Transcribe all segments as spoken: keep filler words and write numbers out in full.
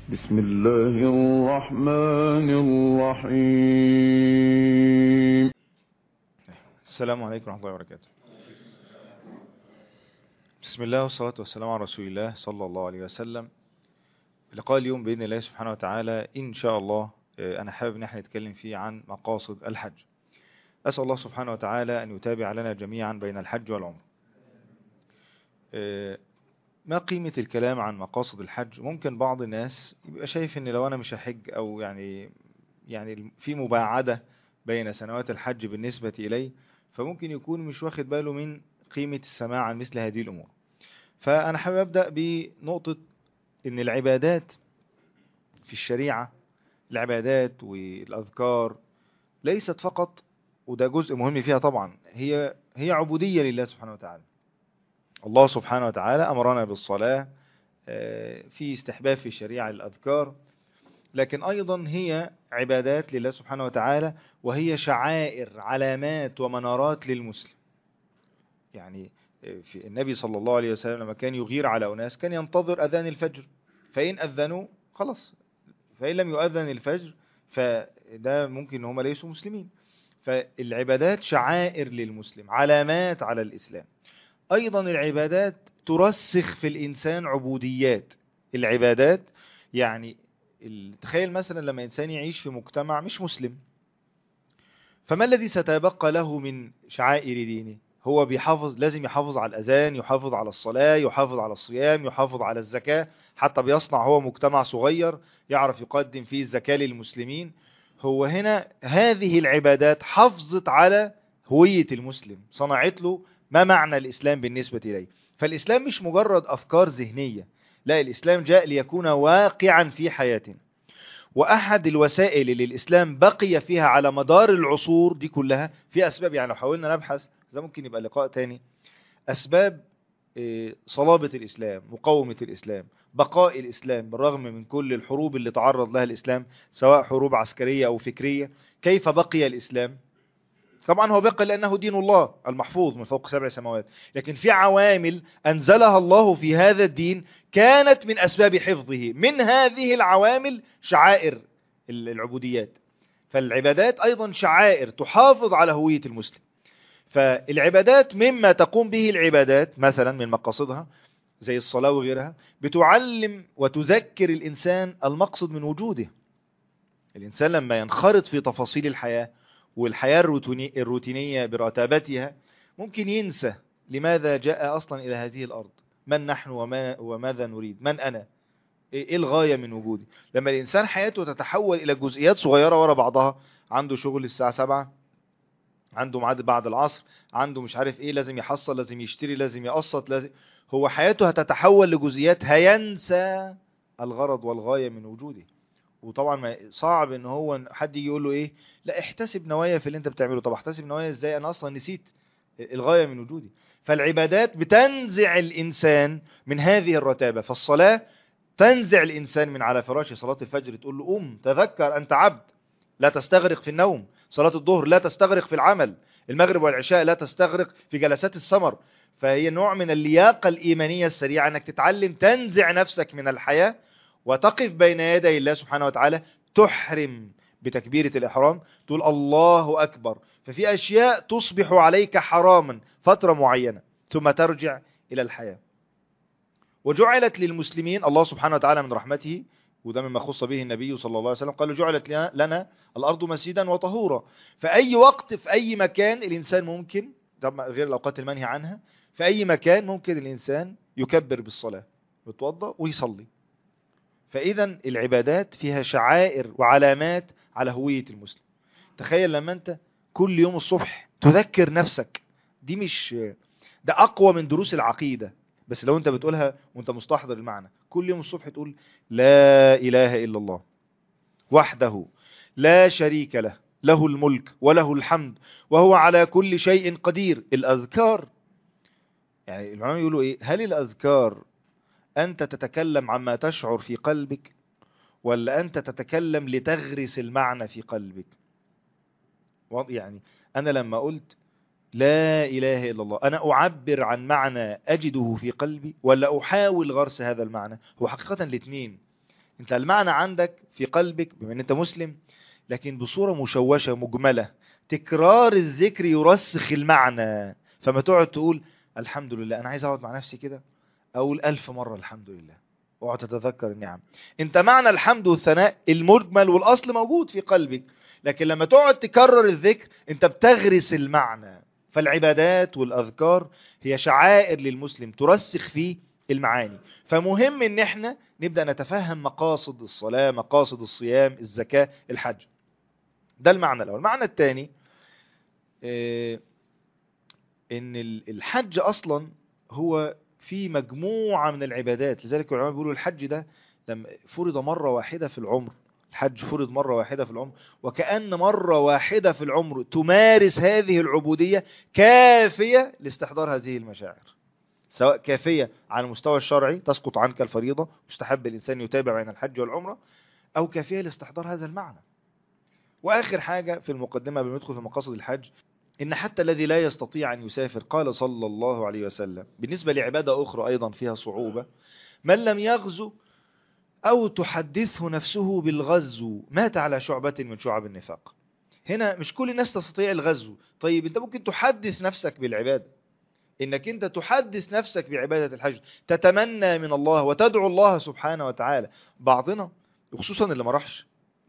بسم الله الرحمن الرحيم. السلام عليكم ورحمة الله وبركاته. بسم الله والصلاة والسلام على رسول الله صلى الله عليه وسلم. لقاء اليوم بإذن الله سبحانه وتعالى إن شاء الله أنا حابب أن احنا نتكلم فيه عن مقاصد الحج. أسأل الله سبحانه وتعالى أن يتابع لنا جميعا بين الحج والعمر. ما قيمة الكلام عن مقاصد الحج؟ ممكن بعض الناس يبقى شايف ان لو انا مش هحج او يعني يعني في مباعدة بين سنوات الحج بالنسبة اليه، فممكن يكون مش واخد باله من قيمة السماع عن مثل هذه الامور. فانا حابب ابدأ بنقطة ان العبادات في الشريعة، العبادات والاذكار ليست فقط، وده جزء مهم فيها طبعا، هي هي عبودية لله سبحانه وتعالى. الله سبحانه وتعالى أمرنا بالصلاة، في استحباب في الشريعة الأذكار، لكن أيضا هي عبادات لله سبحانه وتعالى، وهي شعائر، علامات ومنارات للمسلم. يعني في النبي صلى الله عليه وسلم لما كان يغير على أناس كان ينتظر أذان الفجر، فإن أذنوا خلاص، فإن لم يؤذن الفجر فده ممكن أن هم ليسوا مسلمين. فالعبادات شعائر للمسلم، علامات على الإسلام. أيضا العبادات ترسخ في الإنسان عبوديات. العبادات يعني تخيل مثلا لما إنسان يعيش في مجتمع مش مسلم، فما الذي ستبقى له من شعائر دينه؟ هو بيحافظ، لازم يحافظ على الأذان، يحافظ على الصلاة، يحافظ على الصيام، يحافظ على الزكاة، حتى بيصنع هو مجتمع صغير يعرف يقدم فيه الزكاة للمسلمين. هو هنا هذه العبادات حافظت على هوية المسلم، صنعت له ما معنى الإسلام بالنسبة إليه. فالإسلام مش مجرد أفكار ذهنية، لا، الإسلام جاء ليكون واقعا في حياتنا. وأحد الوسائل اللي الإسلام بقي فيها على مدار العصور دي كلها في أسباب، يعني لو حاولنا نبحث ده ممكن يبقى لقاء تاني، أسباب صلابة الإسلام، مقاومة الإسلام، بقاء الإسلام بالرغم من كل الحروب اللي تعرض لها الإسلام، سواء حروب عسكرية أو فكرية. كيف بقي الإسلام؟ طبعا هو بقي لأنه دين الله المحفوظ من فوق سبع سماوات، لكن في عوامل أنزلها الله في هذا الدين كانت من أسباب حفظه. من هذه العوامل شعائر العبوديات، فالعبادات أيضا شعائر تحافظ على هوية المسلم. فالعبادات مما تقوم به العبادات مثلا من مقاصدها زي الصلاة وغيرها، بتعلم وتذكر الإنسان المقصد من وجوده. الإنسان لما ينخرط في تفاصيل الحياة والحياة الروتينية برتابتها ممكن ينسى لماذا جاء أصلا إلى هذه الأرض، من نحن وما وماذا نريد، من أنا، إيه الغاية من وجودي. لما الإنسان حياته تتحول إلى جزئيات صغيرة ورا بعضها، عنده شغل الساعة سبعة، عنده ميعاد بعد العصر، عنده مش عارف إيه، لازم يحصل، لازم يشتري، لازم يقسط، لازم، هو حياته هتتحول لجزئيات، هينسى الغرض والغاية من وجوده. وطبعا صعب ان هو حد يجي يقول له ايه، لا احتسب نوايا في اللي انت بتعمله. طب احتسب نوايا ازاي؟ انا اصلا نسيت الغاية من وجودي. فالعبادات بتنزع الانسان من هذه الرتابة. فالصلاة تنزع الانسان من على فراشه صلاة الفجر، تقول له قم تذكر انت عبد، لا تستغرق في النوم. صلاة الظهر لا تستغرق في العمل. المغرب والعشاء لا تستغرق في جلسات السمر. فهي نوع من اللياقة الإيمانية السريعة، انك تتعلم تنزع نفسك من الحياة وتقف بين يدي الله سبحانه وتعالى، تحرم بتكبيرة الإحرام، تقول الله أكبر. ففي أشياء تصبح عليك حراما فترة معينة ثم ترجع إلى الحياة. وجعلت للمسلمين، الله سبحانه وتعالى من رحمته، وده مما خص به النبي صلى الله عليه وسلم، قال جعلت لنا الأرض مسجدا وطهورا. فأي وقت في أي مكان الإنسان ممكن، غير الأوقات المنهي عنها، في أي مكان ممكن الإنسان يكبر بالصلاة، يتوضأ ويصلي. فإذا العبادات فيها شعائر وعلامات على هوية المسلم. تخيل لما أنت كل يوم الصبح تذكر نفسك، دي مش، ده أقوى من دروس العقيدة، بس لو أنت بتقولها وأنت مستحضر المعنى، كل يوم الصبح تقول لا إله إلا الله وحده لا شريك له، له الملك وله الحمد وهو على كل شيء قدير. الأذكار، يعني العلماء يقولوا إيه، هل الأذكار أنت تتكلم عما تشعر في قلبك، ولا أنت تتكلم لتغرس المعنى في قلبك؟ يعني أنا لما قلت لا إله إلا الله، أنا أعبر عن معنى أجده في قلبي، ولا أحاول غرس هذا المعنى؟ هو حقيقة الاثنين، انت المعنى عندك في قلبك بما ان انت مسلم، لكن بصورة مشوشة مجملة. تكرار الذكر يرسخ المعنى، فما تقعد تقول الحمد لله، انا عايز اقعد مع نفسي كده اقول الف مرة الحمد لله، واقعد تتذكر النعم. انت معنى الحمد والثناء المجمل والاصل موجود في قلبك، لكن لما تقعد تكرر الذكر انت بتغرس المعنى. فالعبادات والاذكار هي شعائر للمسلم ترسخ فيه المعاني. فمهم ان احنا نبدأ نتفهم مقاصد الصلاة، مقاصد الصيام، الزكاة، الحج. ده المعنى الاول. المعنى الثاني اه ان الحج اصلا هو في مجموعة من العبادات. لذلك العلماء بيقولوا الحج ده لما فرض مرة واحدة في العمر، الحج فرض مرة واحدة في العمر، وكأن مرة واحدة في العمر تمارس هذه العبودية كافية لاستحضار هذه المشاعر، سواء كافية على المستوى الشرعي تسقط عنك الفريضة، مستحب الإنسان يتابع بين الحج والعمرة، أو كافية لاستحضار هذا المعنى. وآخر حاجة في المقدمة قبل ما ندخل في مقاصد الحج، إن حتى الذي لا يستطيع أن يسافر، قال صلى الله عليه وسلم بالنسبة لعبادة أخرى أيضا فيها صعوبة: من لم يغزو أو تحدثه نفسه بالغزو مات على شعبة من شعب النفاق. هنا مش كل الناس تستطيع الغزو. طيب أنت ممكن تحدث نفسك بالعبادة، إنك أنت تحدث نفسك بعبادة الحج، تتمنى من الله وتدعو الله سبحانه وتعالى. بعضنا وخصوصا اللي ما راحش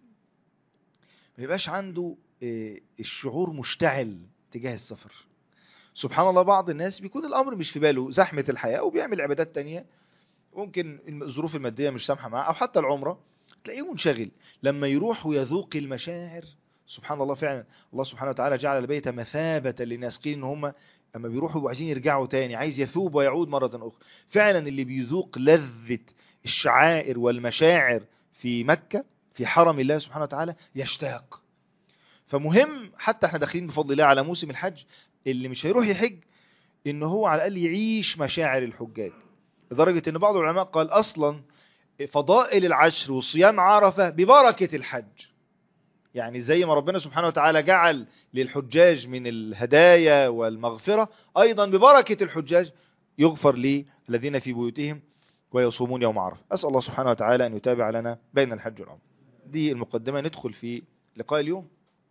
ما يبقاش عنده الشعور مشتعل تجاه السفر. سبحان الله، بعض الناس بيكون الأمر مش في باله، زحمة الحياة، وبيعمل عبادات تانية ممكن الظروف المادية مش سامحة معاه، أو حتى العمرة تلاقيه منشغل. لما يروح ويذوق المشاعر، سبحان الله، فعلا الله سبحانه وتعالى جعل البيت مثابة للناس. قيل إن هم أما بيروحوا وعايزين يرجعوا تاني، عايز يثوب ويعود مرة أخرى. فعلا اللي بيذوق لذة الشعائر والمشاعر في مكة في حرم الله سبحانه وتعالى يشتاق. فمهم حتى احنا داخلين بفضل الله على موسم الحج، اللي مش هيروح يحج إنه هو على الأقل يعيش مشاعر الحجاج، لدرجة ان بعض العلماء قال اصلا فضائل العشر وصيام عرفة ببركة الحج. يعني زي ما ربنا سبحانه وتعالى جعل للحجاج من الهدايا والمغفرة، ايضا ببركة الحجاج يغفر لي الذين في بيوتهم ويصومون يوم عرفة. اسأل الله سبحانه وتعالى ان يتابع لنا بين الحج والعمرة. دي المقدمة. ندخل في لقاء اليوم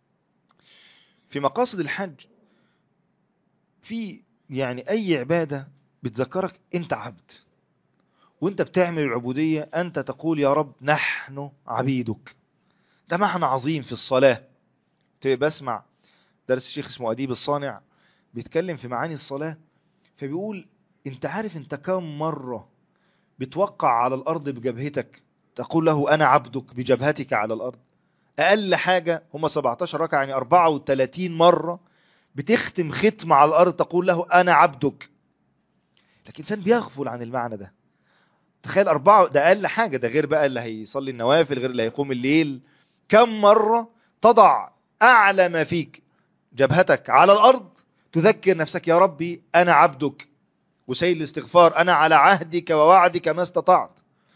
في مقاصد الحج. في يعني اي عبادة بتذكرك انت عبد، وانت بتعمل العبودية انت تقول يا رب نحن عبيدك. ده معنى عظيم في الصلاة. بسمع درس الشيخ اسمه أديب الصانع بيتكلم في معاني الصلاة، فبيقول انت عارف انت كم مرة بتوقع على الارض بجبهتك تقول له انا عبدك بجبهتك على الارض؟ اقل حاجة هم سبعتاشر ركعة، يعني اربعة وثلاثين مرة بتختم ختم على الارض تقول له انا عبدك. لكن انسان بيغفل عن المعنى ده. تخيل أربعة، ده أقل حاجة، ده غير بقى اللي هيصلي النوافل، غير اللي هيقوم الليل. كم مرة تضع أعلى ما فيك جبهتك على الأرض تذكر نفسك يا ربي أنا عبدك، وسيد الاستغفار أنا على عهدك ووعدك ما استطعت.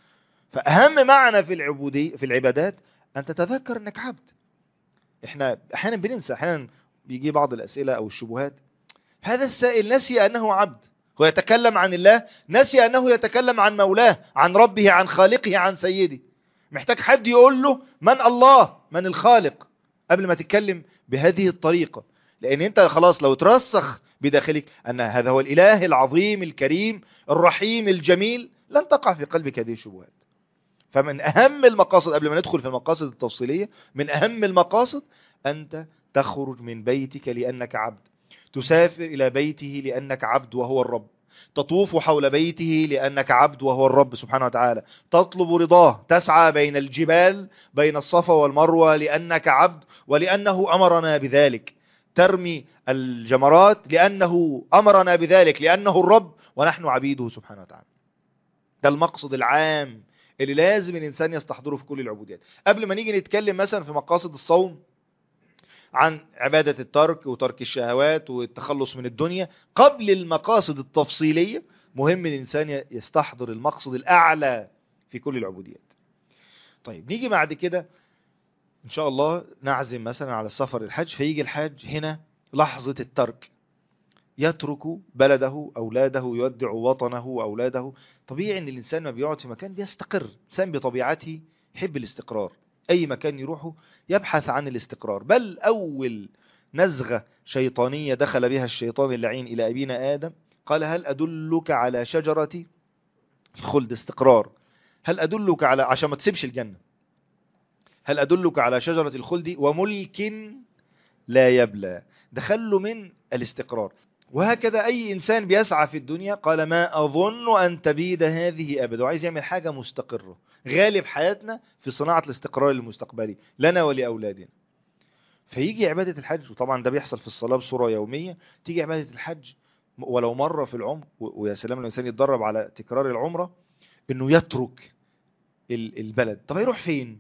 فأهم معنى في العبودية في العبادات أن تتذكر أنك عبد. إحنا أحيانا بننسى، أحيانا بيجي بعض الأسئلة أو الشبهات: هذا السائل نسي أنه عبد، هو يتكلم عن الله، نسي أنه يتكلم عن مولاه، عن ربه، عن خالقه، عن سيده. محتاج حد يقول له من الله، من الخالق، قبل ما تتكلم بهذه الطريقة. لأن أنت خلاص لو ترسخ بداخلك أن هذا هو الإله العظيم الكريم الرحيم الجميل، لن تقع في قلبك هذه الشبهات. فمن أهم المقاصد، قبل ما ندخل في المقاصد التفصيلية، من أهم المقاصد أنت تخرج من بيتك لأنك عبد، تسافر إلى بيته لأنك عبد وهو الرب، تطوف حول بيته لأنك عبد وهو الرب سبحانه وتعالى، تطلب رضاه، تسعى بين الجبال بين الصفا والمروة لأنك عبد ولأنه أمرنا بذلك، ترمي الجمرات لأنه أمرنا بذلك، لأنه الرب ونحن عبيده سبحانه وتعالى. ده المقصد العام اللي لازم الإنسان يستحضره في كل العبوديات. قبل ما نيجي نتكلم مثلا في مقاصد الصوم عن عبادة الترك وترك الشهوات والتخلص من الدنيا، قبل المقاصد التفصيلية مهم الإنسان يستحضر المقصد الأعلى في كل العبوديات. طيب نيجي بعد كده إن شاء الله نعزم مثلا على السفر الحج، فيجي الحاج هنا لحظة الترك، يترك بلده، أولاده، يودع وطنه وأولاده. طبيعي أن الإنسان ما بيقعد في مكان بيستقر، الإنسان بطبيعته يحب الاستقرار، أي مكان يروحه يبحث عن الاستقرار. بل أول نزغة شيطانية دخل بها الشيطان اللعين إلى أبينا آدم قال هل أدلك على شجرة الخلد، استقرار. هل أدلك على، عشان ما تسيبش الجنة، هل أدلك على شجرة الخلد وملك لا يبلى، دخله من الاستقرار. وهكذا أي إنسان بيسعى في الدنيا قال ما أظن أن تبيد هذه أبدا، وعايز يعمل حاجة مستقرة. غالب حياتنا في صناعة الاستقرار المستقبلي لنا ولأولادنا. فيجي عبادة الحج، وطبعا ده بيحصل في الصلاة بصورة يومية، تيجي عبادة الحج ولو مرة في العمر، ويا سلام الإنسان يتدرب على تكرار العمرة، إنه يترك البلد. طب هيروح فين؟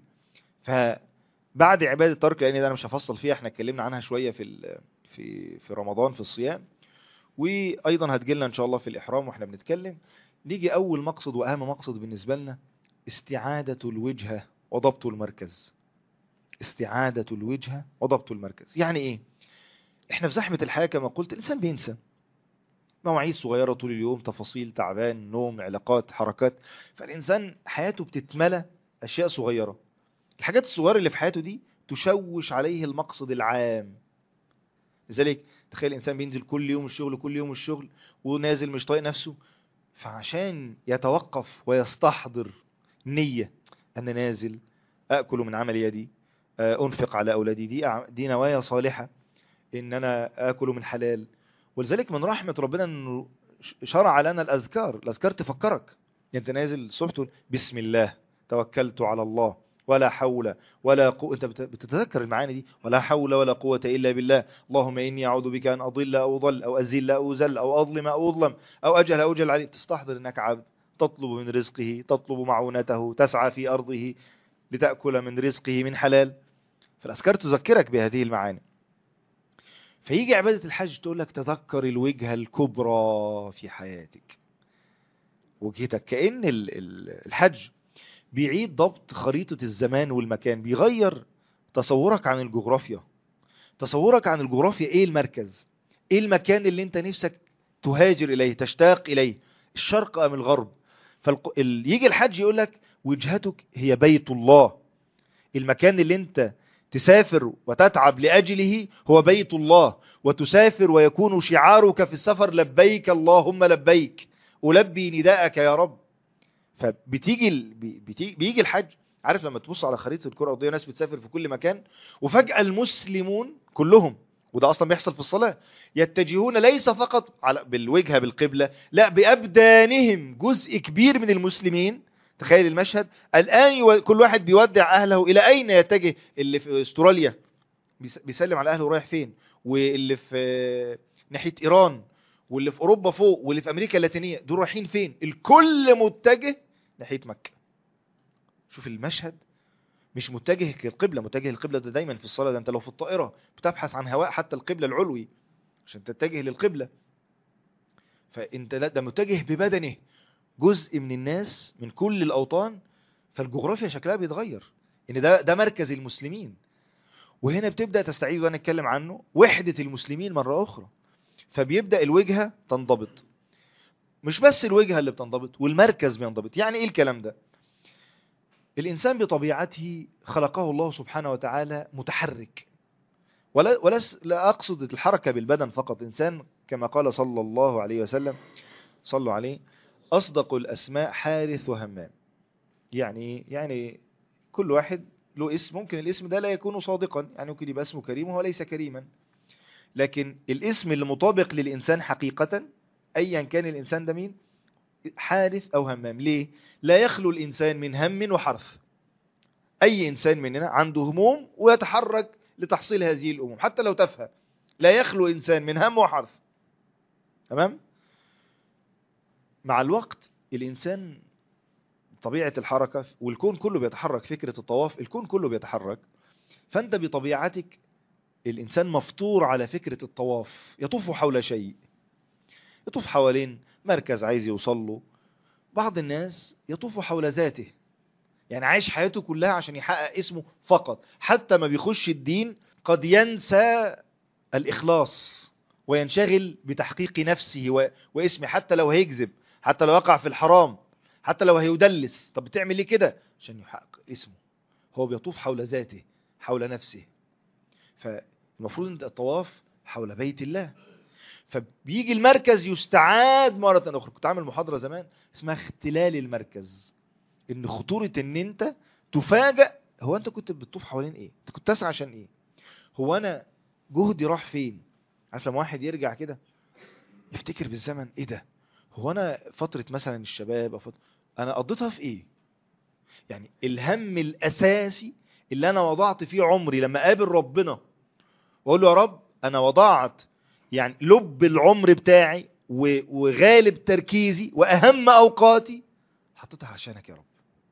فبعد عبادة ترك، لأن ده أنا مش هفصل فيها، احنا اتكلمنا عنها شوية في في في رمضان في الصيام، وأيضا هتجيلنا إن شاء الله في الإحرام وإحنا بنتكلم. نيجي أول مقصد وأهم مقصد بالنسبة لنا، استعادة الوجهة وضبط المركز. استعادة الوجهة وضبط المركز يعني إيه؟ إحنا في زحمة الحياة كما قلت الإنسان بينسى مواعيد صغيرة طول اليوم، تفاصيل، تعبان، نوم، علاقات، حركات. فالإنسان حياته بتتملى أشياء صغيرة. الحاجات الصغيرة اللي في حياته دي تشوش عليه المقصد العام. لذلك تخيل الإنسان بينزل كل يوم الشغل كل يوم الشغل ونازل مش طايق نفسه، فعشان يتوقف ويستحضر نية أنا نازل أأكل من عمل يدي، أنفق على أولادي، دي دي نوايا صالحة، إن أنا أكل من حلال. ولذلك من رحمة ربنا أنه شرع لنا الأذكار. الأذكار تفكرك أنت نازل الصبح تقول بسم الله توكلت على الله ولا حول ولا قوة، أنت بتتذكر المعاني دي، ولا حول ولا قوة إلا بالله، اللهم إني أعوذ بك أن أضل أو أضل أو أزل أو أزل أو أظلم أو أظلم أو أجهل أو أجهل عليه. تستحضر أنك عبد تطلب من رزقه، تطلب معونته، تسعى في أرضه لتأكل من رزقه من حلال. فالأذكار تذكرك بهذه المعاني. فيجي عبادة الحج تقول لك تذكر الوجهة الكبرى في حياتك، وجهتك. كأن الحج بيعيد ضبط خريطة الزمان والمكان، بيغير تصورك عن الجغرافيا. تصورك عن الجغرافيا ايه المركز، ايه المكان اللي انت نفسك تهاجر اليه، تشتاق اليه، الشرق ام الغرب. فيجي الحج يقول لك وجهتك هي بيت الله. المكان اللي انت تسافر وتتعب لأجله هو بيت الله، وتسافر ويكون شعارك في السفر لبيك اللهم لبيك، ألبي نداءك يا رب. فبتيجي بتيجي بيجي الحج. عارف لما تبص على خريطة الكرة الأرضية، ناس بتسافر في كل مكان، وفجأة المسلمون كلهم، وده أصلا بيحصل في الصلاة، يتجهون ليس فقط على بالوجهة بالقبلة، لا بأبدانهم. جزء كبير من المسلمين، تخيل المشهد الآن، كل واحد بيودع أهله إلى أين يتجه. اللي في استراليا بيسلم على أهله رايح فين، واللي في ناحية إيران، واللي في أوروبا فوق، واللي في أمريكا اللاتينية، دول رايحين فين؟ الكل متجه ناحية مكة. شوف المشهد، مش متجه للقبلة. متجه للقبلة ده دايما في الصلاة، ده انت لو في الطائرة بتبحث عن هواء حتى القبلة العلوي عشان تتجه للقبلة. فانت ده متجه ببدنه. جزء من الناس من كل الأوطان، فالجغرافيا شكلها بيتغير، ان ده ده مركز المسلمين. وهنا بتبدأ تستعيد، وانا اتكلم عنه، وحدة المسلمين مرة أخرى. فبيبدأ الوجهة تنضبط. مش بس الوجهة اللي بتنضبط، والمركز بينضبط. يعني ايه الكلام ده؟ الإنسان بطبيعته خلقه الله سبحانه وتعالى متحرك، ولا, ولا لا أقصد الحركة بالبدن فقط. إنسان كما قال صلى الله عليه وسلم، صلوا عليه، أصدق الأسماء حارث وهمام. يعني يعني كل واحد له اسم، ممكن الاسم ده لا يكون صادقا، يعني ممكن يبقى اسمه كريم وهو ليس كريما، لكن الاسم اللي مطابق للإنسان حقيقة أيا كان الإنسان ده مين، حارث أو همام. ليه؟ لا يخلو الإنسان من هم وحرث. أي إنسان مننا عنده هموم ويتحرك لتحصيل هذه الأموم حتى لو تفهم. لا يخلو إنسان من هم وحرث. تمام؟ مع الوقت الإنسان طبيعة الحركة، والكون كله بيتحرك. فكرة الطواف، الكون كله بيتحرك. فأنت بطبيعتك الإنسان مفطور على فكرة الطواف. يطوف حول شيء، يطوف حوالين مركز عايز يوصل له. بعض الناس يطوف حول ذاته، يعني عايش حياته كلها عشان يحقق اسمه فقط. حتى ما بيخش الدين قد ينسى الإخلاص وينشغل بتحقيق نفسه و... واسمه، حتى لو هيكذب، حتى لو وقع في الحرام، حتى لو هيدلس. طب بتعمل ليه كده؟ عشان يحقق اسمه. هو بيطوف حول ذاته، حول نفسه. فالمفروض ان الطواف حول بيت الله. فبيجي المركز يستعاد مرة أخرى. كنت عامل محاضرة زمان اسمها اختلال المركز. ان خطورة ان انت تفاجأ، هو انت كنت بتطوف حوالين ايه؟ انت كنت تسعى عشان ايه؟ هو انا جهدي راح فين؟ عارف لما واحد يرجع كده يفتكر بالزمن، ايه ده؟ هو انا فترة مثلا الشباب أو فترة انا قضيتها في ايه؟ يعني الهم الاساسي اللي انا وضعت فيه عمري لما قابل ربنا واقول له يا رب انا وضعت يعني لب العمر بتاعي وغالب تركيزي واهم اوقاتي حطيتها عشانك يا رب.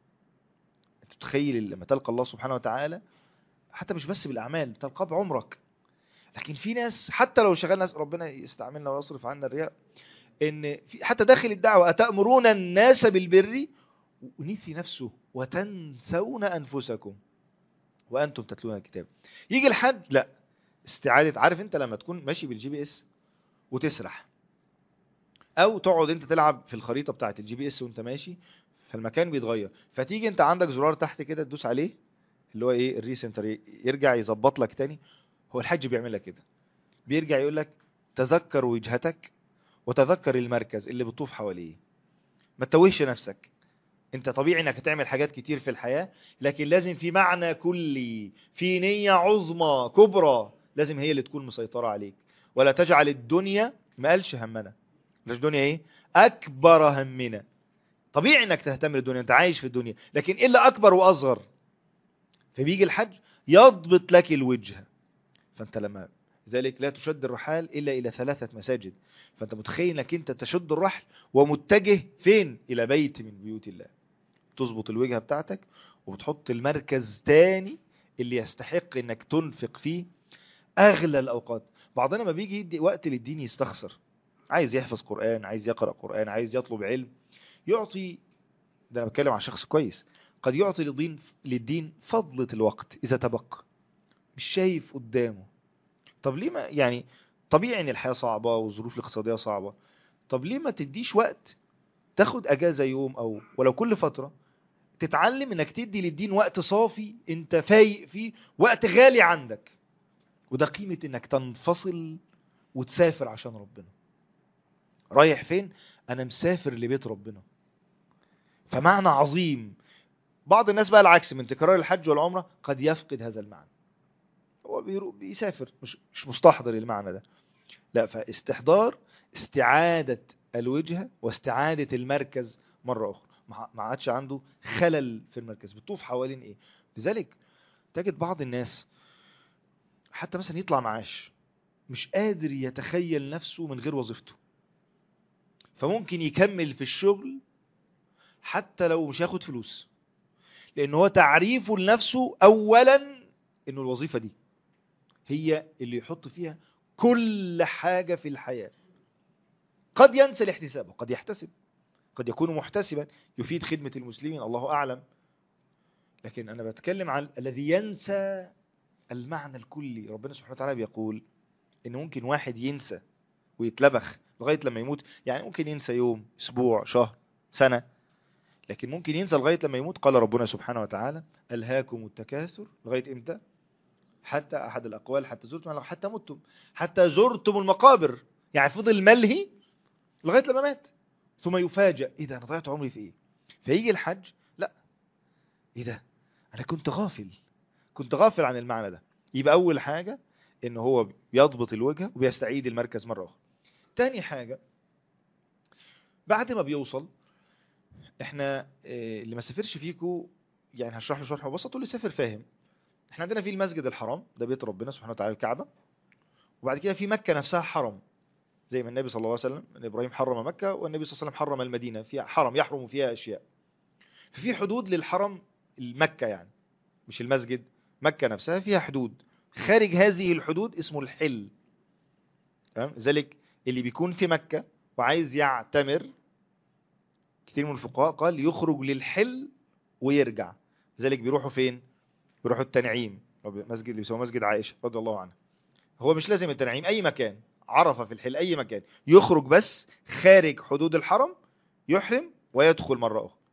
انت تتخيل لما تلقى الله سبحانه وتعالى حتى مش بس بالاعمال، تلقاه بعمرك. لكن في ناس حتى لو شغال، ناس ربنا يستعملنا ويصرف عنا الرياء، ان في حتى داخل الدعوه اتامرون الناس بالبر ونسي نفسه وتنسون انفسكم وانتم تتلون الكتاب. يجي الحج لا، استعاده. عارف انت لما تكون ماشي بالجي بي اس وتسرح، او تقعد انت تلعب في الخريطه بتاعه الجي بي اس وانت ماشي، فالمكان بيتغير، فتيجي انت عندك زرار تحت كده تدوس عليه اللي هو ايه الريسنتر، يرجع يظبط لك تاني. هو الحج بيعمل لك كده، بيرجع يقول لك تذكر وجهتك وتذكر المركز اللي بتطوف حواليه. ما تتوهش نفسك. انت طبيعي انك هتعمل حاجات كتير في الحياة، لكن لازم في معنى كلي، في نية عظمى كبرى لازم هي اللي تكون مسيطرة عليك. ولا تجعل الدنيا، ما قالش همنا، مش دنيا ايه اكبر همنا. طبيعي انك تهتم بالدنيا، انت عايش في الدنيا، لكن الا اكبر واصغر. فبيجي الحج يضبط لك الوجهة. فانت لما ذلك لا تشد الرحال الا الى ثلاثة مساجد. فانت متخيل انك انت تشد الرحل ومتجه فين؟ الى بيت من بيوت الله. تظبط الوجهة بتاعتك وبتحط المركز تاني اللي يستحق انك تنفق فيه اغلى الاوقات. بعضنا ما بيجي يدي وقت للدين يستخسر، عايز يحفظ قرآن، عايز يقرأ قرآن، عايز يطلب علم، يعطي. ده انا بتكلم عن شخص كويس قد يعطي للدين للدين فضلة الوقت اذا تبقى، مش شايف قدامه. طب ليه ما يعني طبيعي ان الحياة صعبة والظروف الاقتصادية صعبة، طب ليه ما تديش وقت تاخد اجازة يوم او ولو كل فترة، تتعلم انك تدي للدين وقت صافي انت فايق فيه، وقت غالي عندك. وده قيمة انك تنفصل وتسافر عشان ربنا. رايح فين؟ انا مسافر لبيت ربنا. فمعنى عظيم. بعض الناس بقى العكس، من تكرار الحج والعمرة قد يفقد هذا المعنى، هو بيسافر مش مش مستحضر المعنى ده. لا، فاستحضار استعادة الوجهة واستعادة المركز مرة أخرى. ما عادش عنده خلل في المركز، بتطوف حوالين إيه. لذلك تجد بعض الناس حتى مثلا يطلع معاش مش قادر يتخيل نفسه من غير وظيفته، فممكن يكمل في الشغل حتى لو مش هياخد فلوس، لأنه هو تعريفه لنفسه أولا إنه الوظيفة دي هي اللي يحط فيها كل حاجة في الحياة. قد ينسى الاحتساب وقد يحتسب، قد يكون محتسبا يفيد خدمة المسلمين، الله أعلم. لكن أنا بتكلم عن الذي ينسى المعنى الكلي. ربنا سبحانه وتعالى بيقول إن ممكن واحد ينسى ويتلبخ لغاية لما يموت. يعني ممكن ينسى يوم، أسبوع، شهر، سنة، لكن ممكن ينسى لغاية لما يموت. قال ربنا سبحانه وتعالى ألهاكم التكاثر لغاية إمتى؟ حتى أحد الأقوال حتى زرتم حتى متم، حتى زرتم المقابر. يعني فضل ملهي لغاية لما مات، ثم يفاجأ إيه ده أنا ضيعت عمري في إيه؟ فيجي الحج لا، إيه ده أنا كنت غافل، كنت غافل عن المعنى ده. يبقى أول حاجة إن هو بيضبط الوجهة وبيستعيد المركز مرة أخرى. تاني حاجة بعد ما بيوصل، إحنا اللي ما سافرش فيكو يعني هشرح له شرح مبسط واللي سافر فاهم. إحنا عندنا في المسجد الحرام ده بيت ربنا سبحانه وتعالى الكعبة، وبعد كده في مكة نفسها حرم، زي ما النبي صلى الله عليه وسلم ان ابراهيم حرم مكة والنبي صلى الله عليه وسلم حرم المدينة، فيها حرم يحرم فيها اشياء. ففي حدود للحرم المكة، يعني مش المسجد، مكة نفسها فيها حدود. خارج هذه الحدود اسمه الحل. تمام؟ ذلك اللي بيكون في مكة وعايز يعتمر، كثير من الفقهاء قال يخرج للحل ويرجع. ذلك بيروحوا فين؟ بيروحوا التنعيم، مسجد اللي يسموه مسجد عائشة رضي الله عنها. هو مش لازم التنعيم، اي مكان، عرفة في الحل، اي مكان، يخرج بس خارج حدود الحرم يحرم ويدخل مرة اخرى.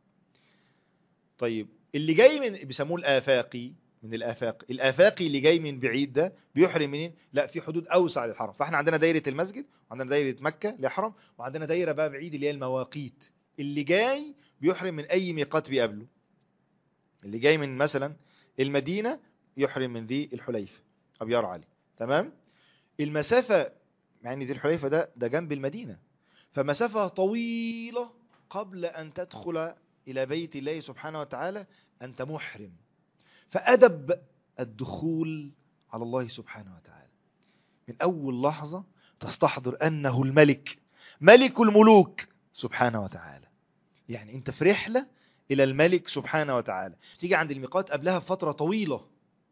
طيب اللي جاي من بيسموه الآفاقي، من الآفاق، الآفاقي اللي جاي من بعيد ده بيحرم منين؟ لا، في حدود أوسع للحرم. فاحنا عندنا دايرة المسجد، وعندنا دايرة مكة ليحرم، وعندنا دايرة بقى بعيد اللي هي المواقيت. اللي جاي بيحرم من أي ميقات بيقابله. اللي جاي من مثلا المدينة يحرم من ذي الحليفة أبيار علي، تمام؟ المسافة، مع ان ذي الحليفة ده ده جنب المدينة، فمسافة طويلة قبل أن تدخل إلى بيت الله سبحانه وتعالى أنت محرم. فأدب الدخول على الله سبحانه وتعالى من أول لحظة تستحضر أنه الملك، ملك الملوك سبحانه وتعالى. يعني أنت في رحلة إلى الملك سبحانه وتعالى. تيجي عند الميقات قبلها بفترة طويلة،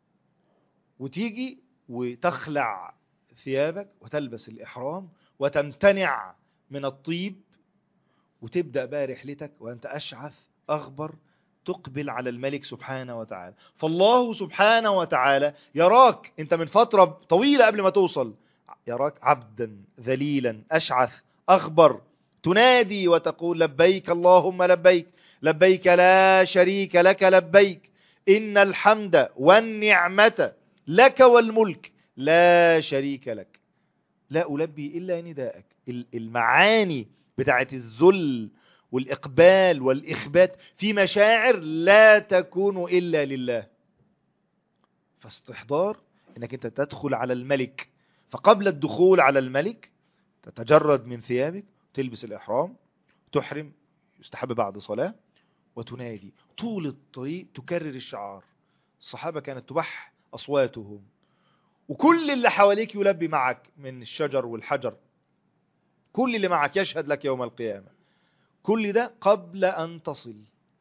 وتيجي وتخلع ثيابك وتلبس الإحرام وتمتنع من الطيب، وتبدأ بقى رحلتك وأنت أشعث أغبر تقبل على الملك سبحانه وتعالى. فالله سبحانه وتعالى يراك أنت من فترة طويلة قبل ما توصل، يراك عبدا ذليلا أشعث أغبر، تنادي وتقول لبيك اللهم لبيك، لبيك لا شريك لك لبيك، إن الحمد والنعمة لك والملك لا شريك لك. لا ألبي إلا نداءك. المعاني بتاعت الذل والإقبال والإخبات في مشاعر لا تكون إلا لله. فاستحضار أنك أنت تدخل على الملك. فقبل الدخول على الملك تتجرد من ثيابك، تلبس الإحرام، تحرم، يستحب بعد صلاة، وتنادي طول الطريق تكرر الشعار. الصحابة كانت تبح أصواتهم، وكل اللي حواليك يلبي معك من الشجر والحجر، كل اللي معك يشهد لك يوم القيامة. كل ده قبل أن تصل.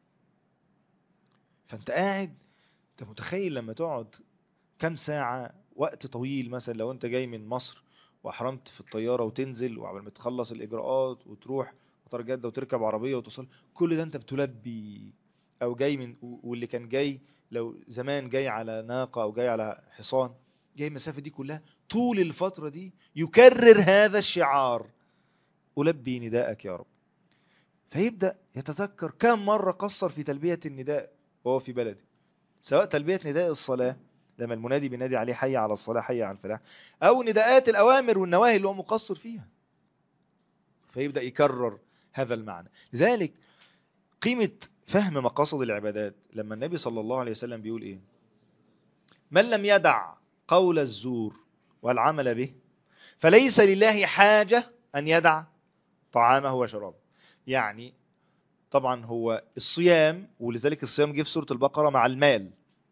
فأنت قاعد، أنت متخيل لما تقعد كم ساعة، وقت طويل. مثلا لو أنت جاي من مصر وأحرمت في الطيارة وتنزل، وعبال ما تخلص الإجراءات وتروح مطار جدة وتركب عربية وتصل، كل ده أنت بتلبي. أو جاي من، واللي كان جاي لو زمان جاي على ناقة أو جاي على حصان، جاي المسافة دي كلها، طول الفترة دي يكرر هذا الشعار: ألبي نداءك يا رب. فيبدأ يتذكر كم مرة قصر في تلبية النداء وهو في بلده، سواء تلبية نداء الصلاة لما المنادي بينادي عليه حي على الصلاة حي على الفلاح، أو نداءات الأوامر والنواهي اللي هو مقصر فيها. فيبدأ يكرر هذا المعنى. لذلك قيمة فهم مقاصد العبادات لما النبي صلى الله عليه وسلم بيقول إيه: من لم يدع قول الزور والعمل به فليس لله حاجة أن يدع طعامه وشرابه. يعني طبعا هو الصيام، ولذلك الصيام جه في سورة البقرة مع المال.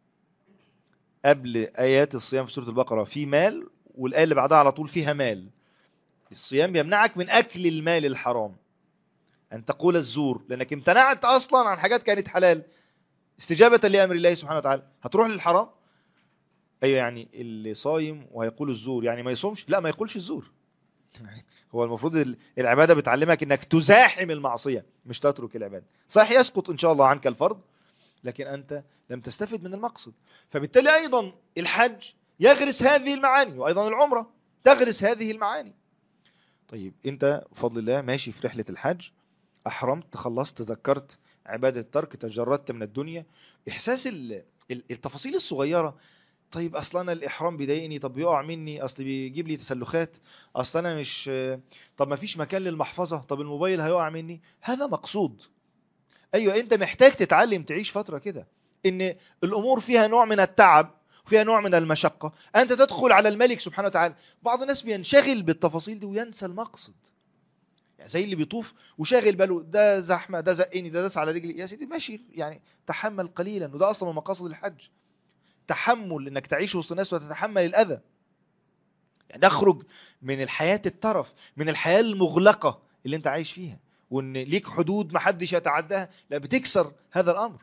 قبل آيات الصيام في سورة البقرة في مال، والآية اللي بعدها على طول فيها مال. الصيام يمنعك من أكل المال الحرام، أن تقول الزور، لأنك امتنعت أصلا عن حاجات كانت حلال استجابة لأمر الله سبحانه وتعالى. هتروح للحرام. أيوة، يعني اللي صايم وهيقول الزور يعني ما يصومش؟ لا، ما يقولش الزور. هو المفروض العبادة بتعلمك انك تزاحم المعصية مش تترك العبادة. صحيح يسقط ان شاء الله عنك الفرض، لكن انت لم تستفد من المقصد. فبالتالي ايضا الحج يغرس هذه المعاني، وايضا العمرة تغرس هذه المعاني. طيب انت بفضل الله ماشي في رحلة الحج، احرمت، خلصت، تذكرت عبادة الترك، تجردت من الدنيا. احساس التفاصيل الصغيرة. طيب اصلا انا الاحرام بيضايقني، طب بيقع مني، اصل بيجيب لي تسلخات، اصلا انا مش، طب ما فيش مكان للمحفظة، طب الموبايل هيقع مني. هذا مقصود. ايوه، انت محتاج تتعلم تعيش فترة كده، ان الامور فيها نوع من التعب، فيها نوع من المشقة. انت تدخل على الملك سبحانه وتعالى. بعض الناس بينشغل بالتفاصيل دي وينسى المقصد. يعني زي اللي بيطوف وشاغل باله ده زحمة، ده زقني، ده داس على رجلي. يا سيدي ماشي، يعني تحمل قليلا، وده اصلا من مقاصد الحج. تحمل، انك تعيش وسط الناس وتتحمل الاذى. يعني نخرج من الحياة الترف، من الحياة المغلقة اللي انت عايش فيها، وان ليك حدود محدش يتعداها، لا، بتكسر هذا الامر.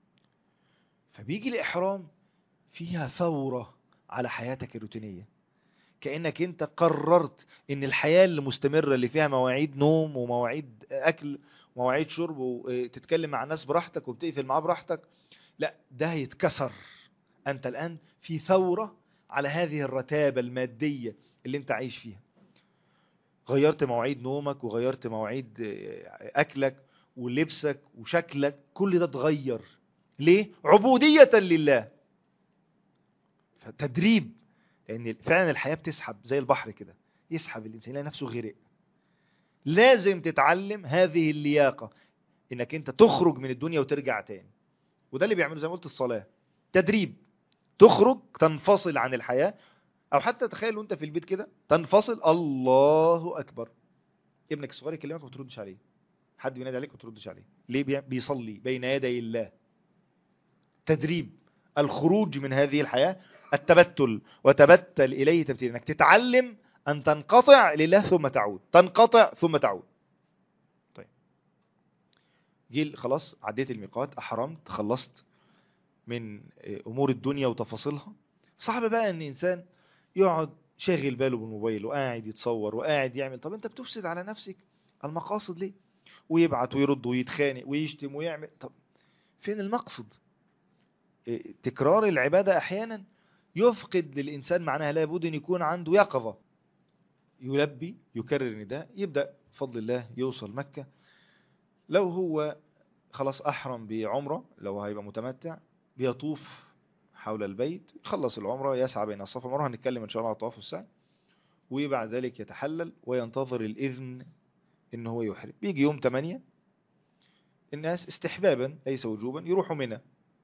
فبيجي الاحرام فيها ثورة على حياتك الروتينية، كأنك انت قررت ان الحياة اللي مستمرة، اللي فيها مواعيد نوم ومواعيد اكل ومواعيد شرب، وتتكلم مع الناس براحتك وبتقفل معاه براحتك، لا، ده هيتكسر. انت الان في ثورة على هذه الرتابة المادية اللي انت عايش فيها. غيرت مواعيد نومك، وغيرت مواعيد اكلك ولبسك وشكلك، كل ده اتغير. ليه؟ عبودية لله. تدريب، لأن فعلا الحياة بتسحب زي البحر كده، يسحب الإنسان يلاقي نفسه غرق. لازم تتعلم هذه اللياقة، إنك أنت تخرج من الدنيا وترجع تاني. وده اللي بيعمله زي ما قلت الصلاة، تدريب. تخرج تنفصل عن الحياة، أو حتى تخيل وأنت في البيت كده تنفصل، الله أكبر، ابنك الصغير يكلمك وما تردش عليه، حد بينادي عليك وما تردش عليه، ليه؟ بيصلي بين يدي الله. تدريب الخروج من هذه الحياة، التبتل، وتبتل إليه تبتيل، انك تتعلم أن تنقطع لله ثم تعود، تنقطع ثم تعود. طيب، جيل خلاص عديت الميقات، أحرمت، خلصت من أمور الدنيا وتفاصيلها. صعب بقى أن إنسان يقعد شاغل باله بالموبايل وقاعد يتصور وقاعد يعمل. طب أنت بتفسد على نفسك المقاصد ليه؟ ويبعت ويرد ويتخانق ويشتم ويعمل. طب فين المقصد؟ تكرار العبادة أحيانا يفقد للإنسان معناها. لابد أن يكون عنده يقظة، يلبي، يكرر نداء، يبدأ بفضل الله يوصل مكة. لو هو خلاص أحرم بعمرة، لو هيبقى متمتع، بيطوف حول البيت، يخلص العمرة، يسعى بين الصفا والمروة، هنتكلم إن شاء الله على الطواف والسعي، وبعد ذلك يتحلل وينتظر الإذن إن هو يحرم. بيجي يوم ثمانية، الناس استحبابا ليس وجوبا يروحوا منى،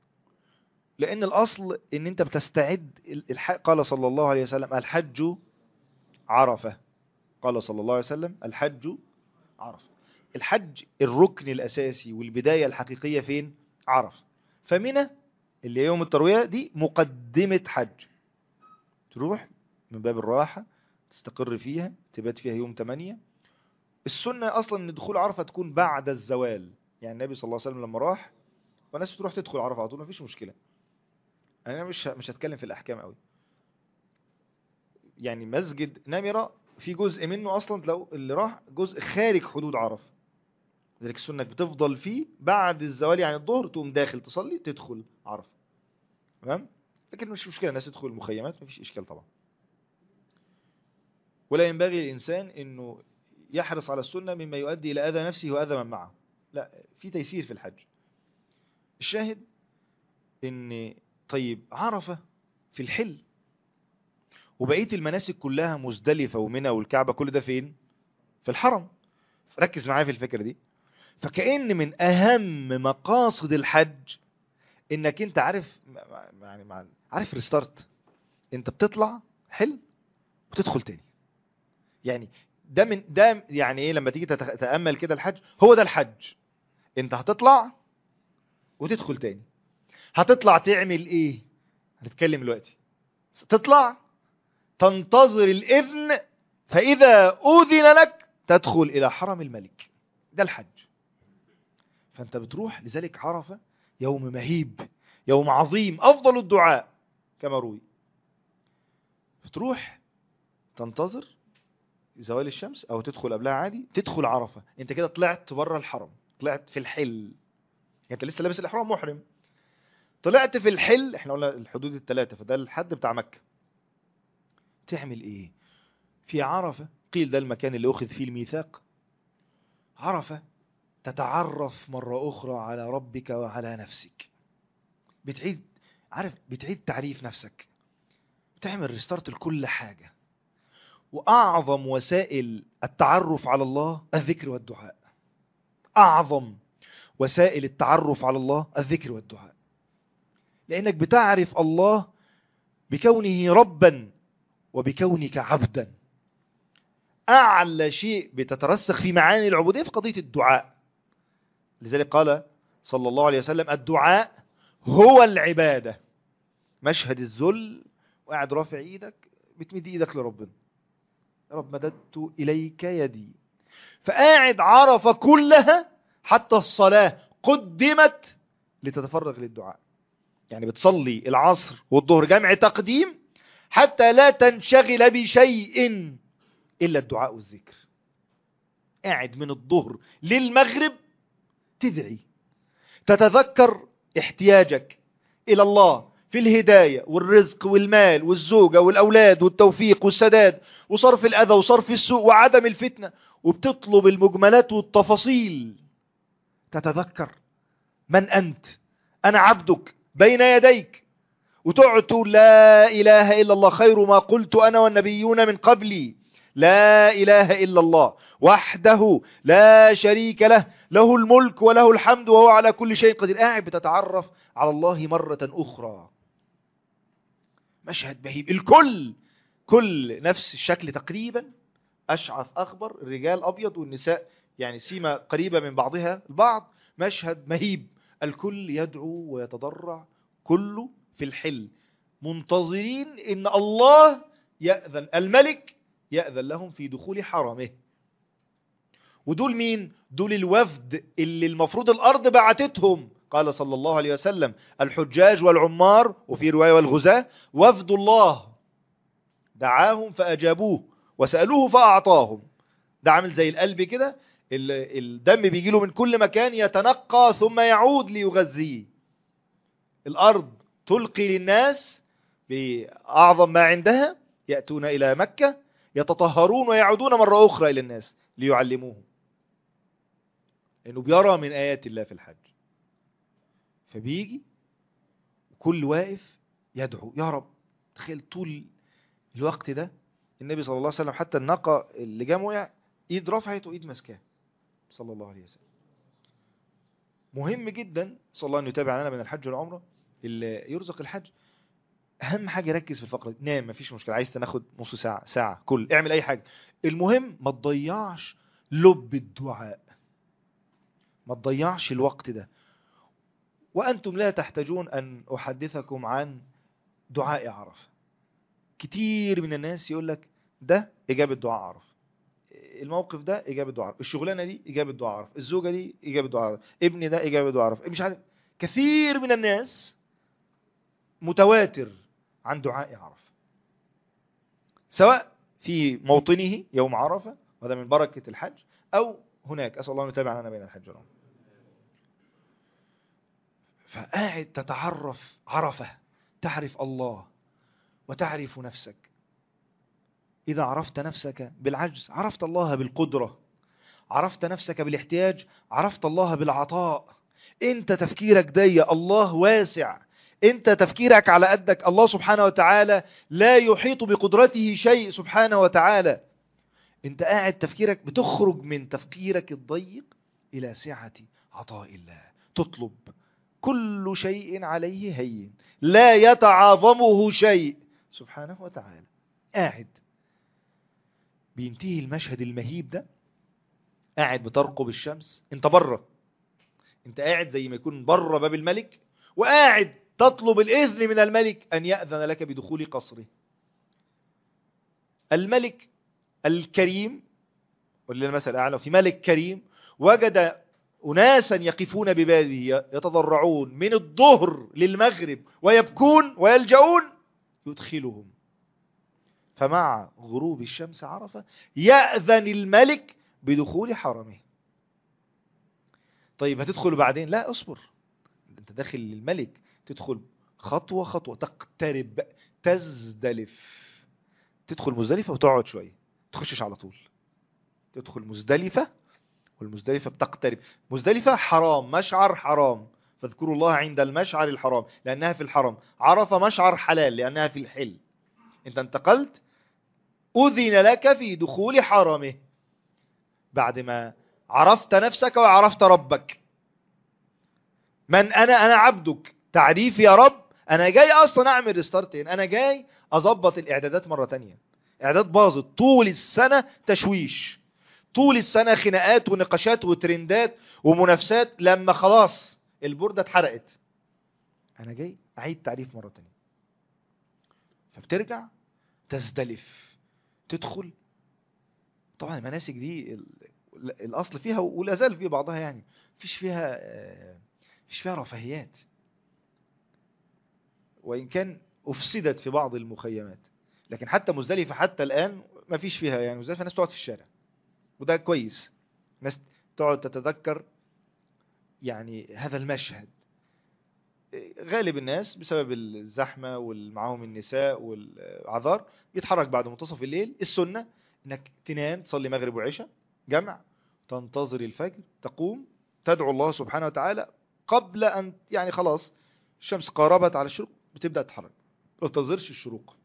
لأن الأصل إن أنت بتستعد. قال صلى الله عليه وسلم الحج عرفة. قال صلى الله عليه وسلم الحج عرفة. الحج الركن الأساسي والبداية الحقيقية فين؟ عرفة. فمنى اللي يوم التروية دي مقدمة حج، تروح من باب الراحة، تستقر فيها، تبات فيها يوم ثمانية. السنة أصلا أن دخول عرفة تكون بعد الزوال، يعني النبي صلى الله عليه وسلم لما راح، والناس بتروح تدخل عرفة على طول، مفيش مشكلة. أنا مش مش هتكلم في الأحكام قوي. يعني مسجد نمرة في جزء منه أصلا لو اللي راح جزء خارج حدود عرفة، لذلك السنة بتفضل فيه بعد الزوال، يعني الظهر تقوم داخل تصلي تدخل عرفة، تمام؟ لكن مش مشكلة الناس تدخل المخيمات، مفيش إشكال طبعا. ولا ينبغي للإنسان أنه يحرص على السنة مما يؤدي إلى أذى نفسه وأذى من معه، لا، في تيسير في الحج. الشاهد ان طيب عرفة في الحل، وبقية المناسك كلها مزدلفة ومنى والكعبة كل ده فين؟ في الحرم. ركز معايا في الفكرة دي. فكأن من أهم مقاصد الحج انك انت عارف، يعني عارف ريستارت، انت بتطلع حل وتدخل تاني. يعني ده من ده يعني ايه؟ لما تيجي تتأمل كده الحج، هو ده الحج. انت هتطلع وتدخل تاني. هتطلع تعمل ايه؟ هنتكلم دلوقتي. تطلع تنتظر الإذن، فإذا أذن لك تدخل إلى حرم الملك. ده الحج. فأنت بتروح، لذلك عرفة يوم مهيب، يوم عظيم، أفضل الدعاء كما روي. بتروح تنتظر زوال الشمس أو تدخل قبلها عادي، تدخل عرفة. أنت كده طلعت بره الحرم، طلعت في الحل. أنت لسه لابس الإحرام محرم، طلعت في الحل. احنا قلنا الحدود الثلاثة، فده الحد بتاع مكة. تعمل ايه في عرفة؟ قيل ده المكان اللي أخذ فيه الميثاق. عرفة تتعرف مرة أخرى على ربك وعلى نفسك. بتعيد، عارف، بتعيد تعريف نفسك، بتعمل ريستارت لكل حاجة. وأعظم وسائل التعرف على الله الذكر والدعاء. أعظم وسائل التعرف على الله الذكر والدعاء، لأنك بتعرف الله بكونه ربا وبكونك عبدا. أعلى شيء بتترسخ في معاني العبودية في قضية الدعاء. لذلك قال صلى الله عليه وسلم الدعاء هو العبادة. مشهد الذل وقاعد رافع ايدك، بتمد ايدك لربنا، يا رب مددت إليك يدي. فقاعد عرفة كلها حتى الصلاة قدمت لتتفرغ للدعاء. يعني بتصلي العصر والظهر جمع تقديم حتى لا تنشغل بشيء إلا الدعاء والذكر. قاعد من الظهر للمغرب تدعي، تتذكر احتياجك إلى الله في الهداية والرزق والمال والزوجة والأولاد والتوفيق والسداد وصرف الأذى وصرف السوء وعدم الفتنة، وبتطلب المجملات والتفاصيل. تتذكر من أنت أنا عبدك بين يديك، وتقعد تقول لا إله إلا الله خير ما قلت أنا والنبيون من قبلي، لا إله إلا الله وحده لا شريك له، له الملك وله الحمد وهو على كل شيء قدير. قاعد بتتعرف على الله مرة أخرى. مشهد بهيب، الكل كل نفس الشكل تقريبا، أشعث أخبر، الرجال أبيض والنساء يعني سيمة قريبة من بعضها البعض. مشهد مهيب، الكل يدعو ويتضرع، كله في الحل منتظرين إن الله يأذن، الملك يأذن لهم في دخول حرمه. ودول مين؟ دول الوفد اللي المفروض الأرض بعتتهم. قال صلى الله عليه وسلم الحجاج والعمار، وفي رواية والغزاة، وفد الله دعاهم فأجابوه وسألوه فأعطاهم. ده عامل زي القلب كده، الدم بيجيله من كل مكان يتنقى ثم يعود ليغذيه. الأرض تلقي للناس بأعظم ما عندها، يأتون إلى مكة يتطهرون ويعودون مرة أخرى إلى الناس ليعلموهم، لأنه بيرى من آيات الله في الحج. فبيجي كل واقف يدعو يا رب. تخيل طول الوقت ده النبي صلى الله عليه وسلم حتى الناقة اللي جام وقع ايد رفعت وايد مسكاه صلى الله عليه وسلم. مهم جدا صلى الله أن يتابع لنا بين الحج والعمرة اللي يرزق الحج. أهم حاجة ركز في الفقرة، نام مفيش مشكلة، عايز تناخد نص ساعة ساعة كل اعمل أي حاجة، المهم ما تضيعش لب الدعاء، ما تضيعش الوقت ده. وأنتم لا تحتاجون أن أحدثكم عن دعاء عرفة. كتير من الناس يقول لك ده إجابة دعاء عرفة، الموقف ده إجابة دعاء عرفة، الشغلانة دي إجابة دعاء عرفة، الزوجة دي إجابة دعاء عرفة، ابني ده إجابة دعاء عرفة، مش عارف. كثير من الناس متواتر عن دعاء عرفة، سواء في موطنه يوم عرفة وهذا من بركة الحج، أو هناك. أسأل الله أن يتابع لنا بين الحج والعمرة. فقاعد تتعرف عرفة، تعرف الله وتعرف نفسك. إذا عرفت نفسك بالعجز عرفت الله بالقدرة، عرفت نفسك بالاحتياج عرفت الله بالعطاء. انت تفكيرك ضيق، الله واسع. انت تفكيرك على قدك، الله سبحانه وتعالى لا يحيط بقدرته شيء سبحانه وتعالى. انت قاعد تفكيرك بتخرج من تفكيرك الضيق إلى سعة عطاء الله. تطلب كل شيء عليه هين لا يتعاظمه شيء سبحانه وتعالى. قاعد بينتهي المشهد المهيب ده، قاعد بترقب الشمس، انت بره، انت قاعد زي ما يكون بره باب الملك، وقاعد تطلب الإذن من الملك أن يأذن لك بدخول قصره. الملك الكريم، ولله المثل الأعلى، في ملك كريم وجد أناسا يقفون ببابه يتضرعون من الظهر للمغرب ويبكون ويلجؤون، يدخلهم. فمع غروب الشمس عرفة يأذن الملك بدخول حرمه. طيب هتدخل بعدين؟ لا، اصبر، انت داخل للملك، تدخل خطوة خطوة، تقترب، تزدلف. تدخل مزدلفة وتقعد شوية، تخشش على طول. تدخل مزدلفة، والمزدلفة بتقترب. مزدلفة حرام، مشعر حرام، فاذكروا الله عند المشعر الحرام لأنها في الحرم. عرفة مشعر حلال لأنها في الحل. انت انتقلت، أذن لك في دخول حرمه بعد ما عرفت نفسك وعرفت ربك. من أنا؟ أنا عبدك. تعريف يا رب، أنا جاي أصلا أعمل ريستارتين، أنا جاي أضبط الإعدادات مرة تانية. إعداد باظت طول السنة، تشويش طول السنة، خناقات ونقاشات وترندات ومنافسات، لما خلاص البوردة اتحرقت أنا جاي أعيد تعريف مرة تانية. فبترجع تزدلف، تدخل. طبعا المناسك دي الأصل فيها ولا زال في بعضها، يعني فيش فيها فيش فيها رفاهيات، وإن كان أفسدت في بعض المخيمات، لكن حتى مزدلفة حتى الآن ما فيش فيها. يعني مزدلفة الناس تقعد في الشارع، وده كويس، الناس تقعد تتذكر يعني هذا المشهد. غالب الناس بسبب الزحمة والمعاهم النساء والعذار بيتحرك بعد منتصف الليل. السنة انك تنام، تصلي مغرب وعشاء جمع، تنتظر الفجر، تقوم تدعو الله سبحانه وتعالى، قبل أن يعني خلاص الشمس قاربت على الشروق بتبدأ تتحرك، ما تنتظرش الشروق،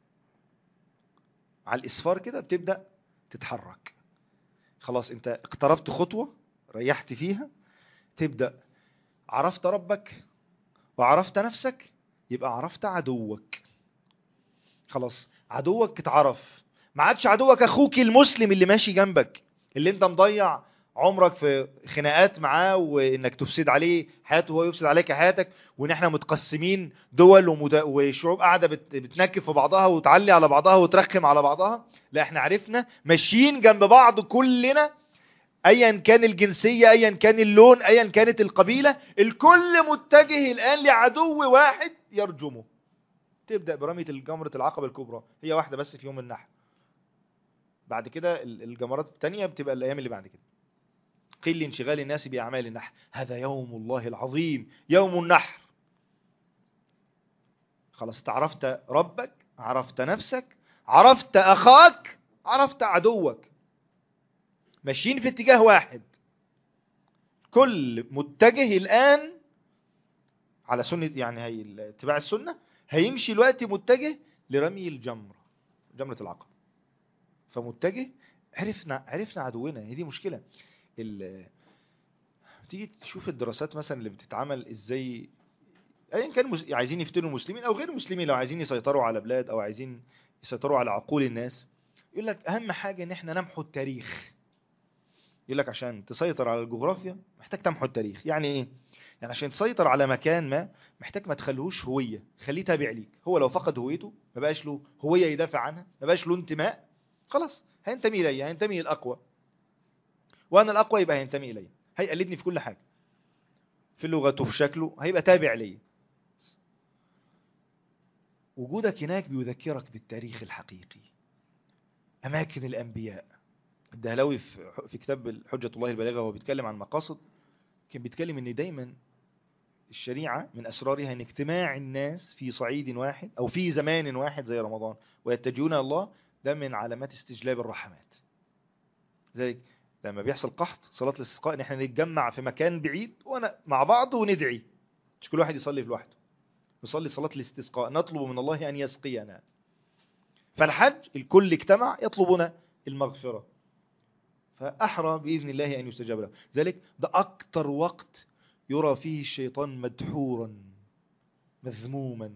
على الإسفار كده بتبدأ تتحرك. خلاص انت اقتربت خطوة ريحت فيها، تبدأ عرفت ربك وعرفت نفسك، يبقى عرفت عدوك. خلاص عدوك اتعرف، ما عادش عدوك اخوك المسلم اللي ماشي جنبك، اللي انت مضيع عمرك في خناقات معاه وانك تفسد عليه حياته وهو يفسد عليك حياتك، وان احنا متقسمين دول ومد... وشعوب قاعده بت... بتنكف في بعضها وتعلي على بعضها وترخم على بعضها. لا، احنا عرفنا ماشيين جنب بعض كلنا، ايا كان الجنسيه، ايا كان اللون، ايا كانت القبيله، الكل متجه الان لعدو واحد يرجمه. تبدا برميه الجمره العقبه الكبرى، هي واحده بس في يوم النحر، بعد كده الجمرات الثانيه بتبقى الايام اللي بعد كده. قيل لانشغال الناس بأعمال النحر، هذا يوم الله العظيم يوم النحر. خلاص عرفت ربك، عرفت نفسك، عرفت أخاك، عرفت عدوك، ماشيين في اتجاه واحد، كل متجه الآن على سنة، يعني هي اتباع السنة، هيمشي الوقت متجه لرمي الجمرة، جمرة العقبة. فمتجه، عرفنا عرفنا عدونا. هي دي مشكلة. تيجي تشوف الدراسات مثلا اللي بتتعمل ازاي، ايا كان مس... عايزين يفتنوا المسلمين او غير المسلمين، لو عايزين يسيطروا على بلاد او عايزين يسيطروا على عقول الناس، يقول لك اهم حاجة ان احنا نمحو التاريخ. يقول لك عشان تسيطر على الجغرافيا محتاج تمحو التاريخ. يعني ايه؟ يعني عشان تسيطر على مكان ما محتاج ما تخليهوش هوية، خليه تابع ليك. هو لو فقد هويته ما بقاش له هوية يدافع عنها، ما بقاش له انتماء، خلاص هينتمي الي، هينتمي للاقوى، وانا الاقوى يبقى هينتمي الي، هيقلدني في كل حاجة، في لغته، في شكله، هيبقى تابع لي. وجودك هناك بيذكرك بالتاريخ الحقيقي، أماكن الأنبياء. الدهلوي في كتاب حجة الله البالغة وهو بيتكلم عن مقاصد، كان بيتكلم ان دايما الشريعة من أسرارها ان اجتماع الناس في صعيد واحد أو في زمان واحد زي رمضان ويتجهون الله، ده من علامات استجلاب الرحمات. ذلك لما بيحصل قحط، صلاة الاستسقاء ان احنا نتجمع في مكان بعيد وانا مع بعض وندعي، مش كل واحد يصلي في لوحده، نصلي صلاة الاستسقاء، نطلب من الله أن يسقينا. فالحج الكل اجتمع يطلبون المغفرة، فأحرى بإذن الله أن يستجاب له. ذلك ده أكتر وقت يرى فيه الشيطان مدحورا مذموما،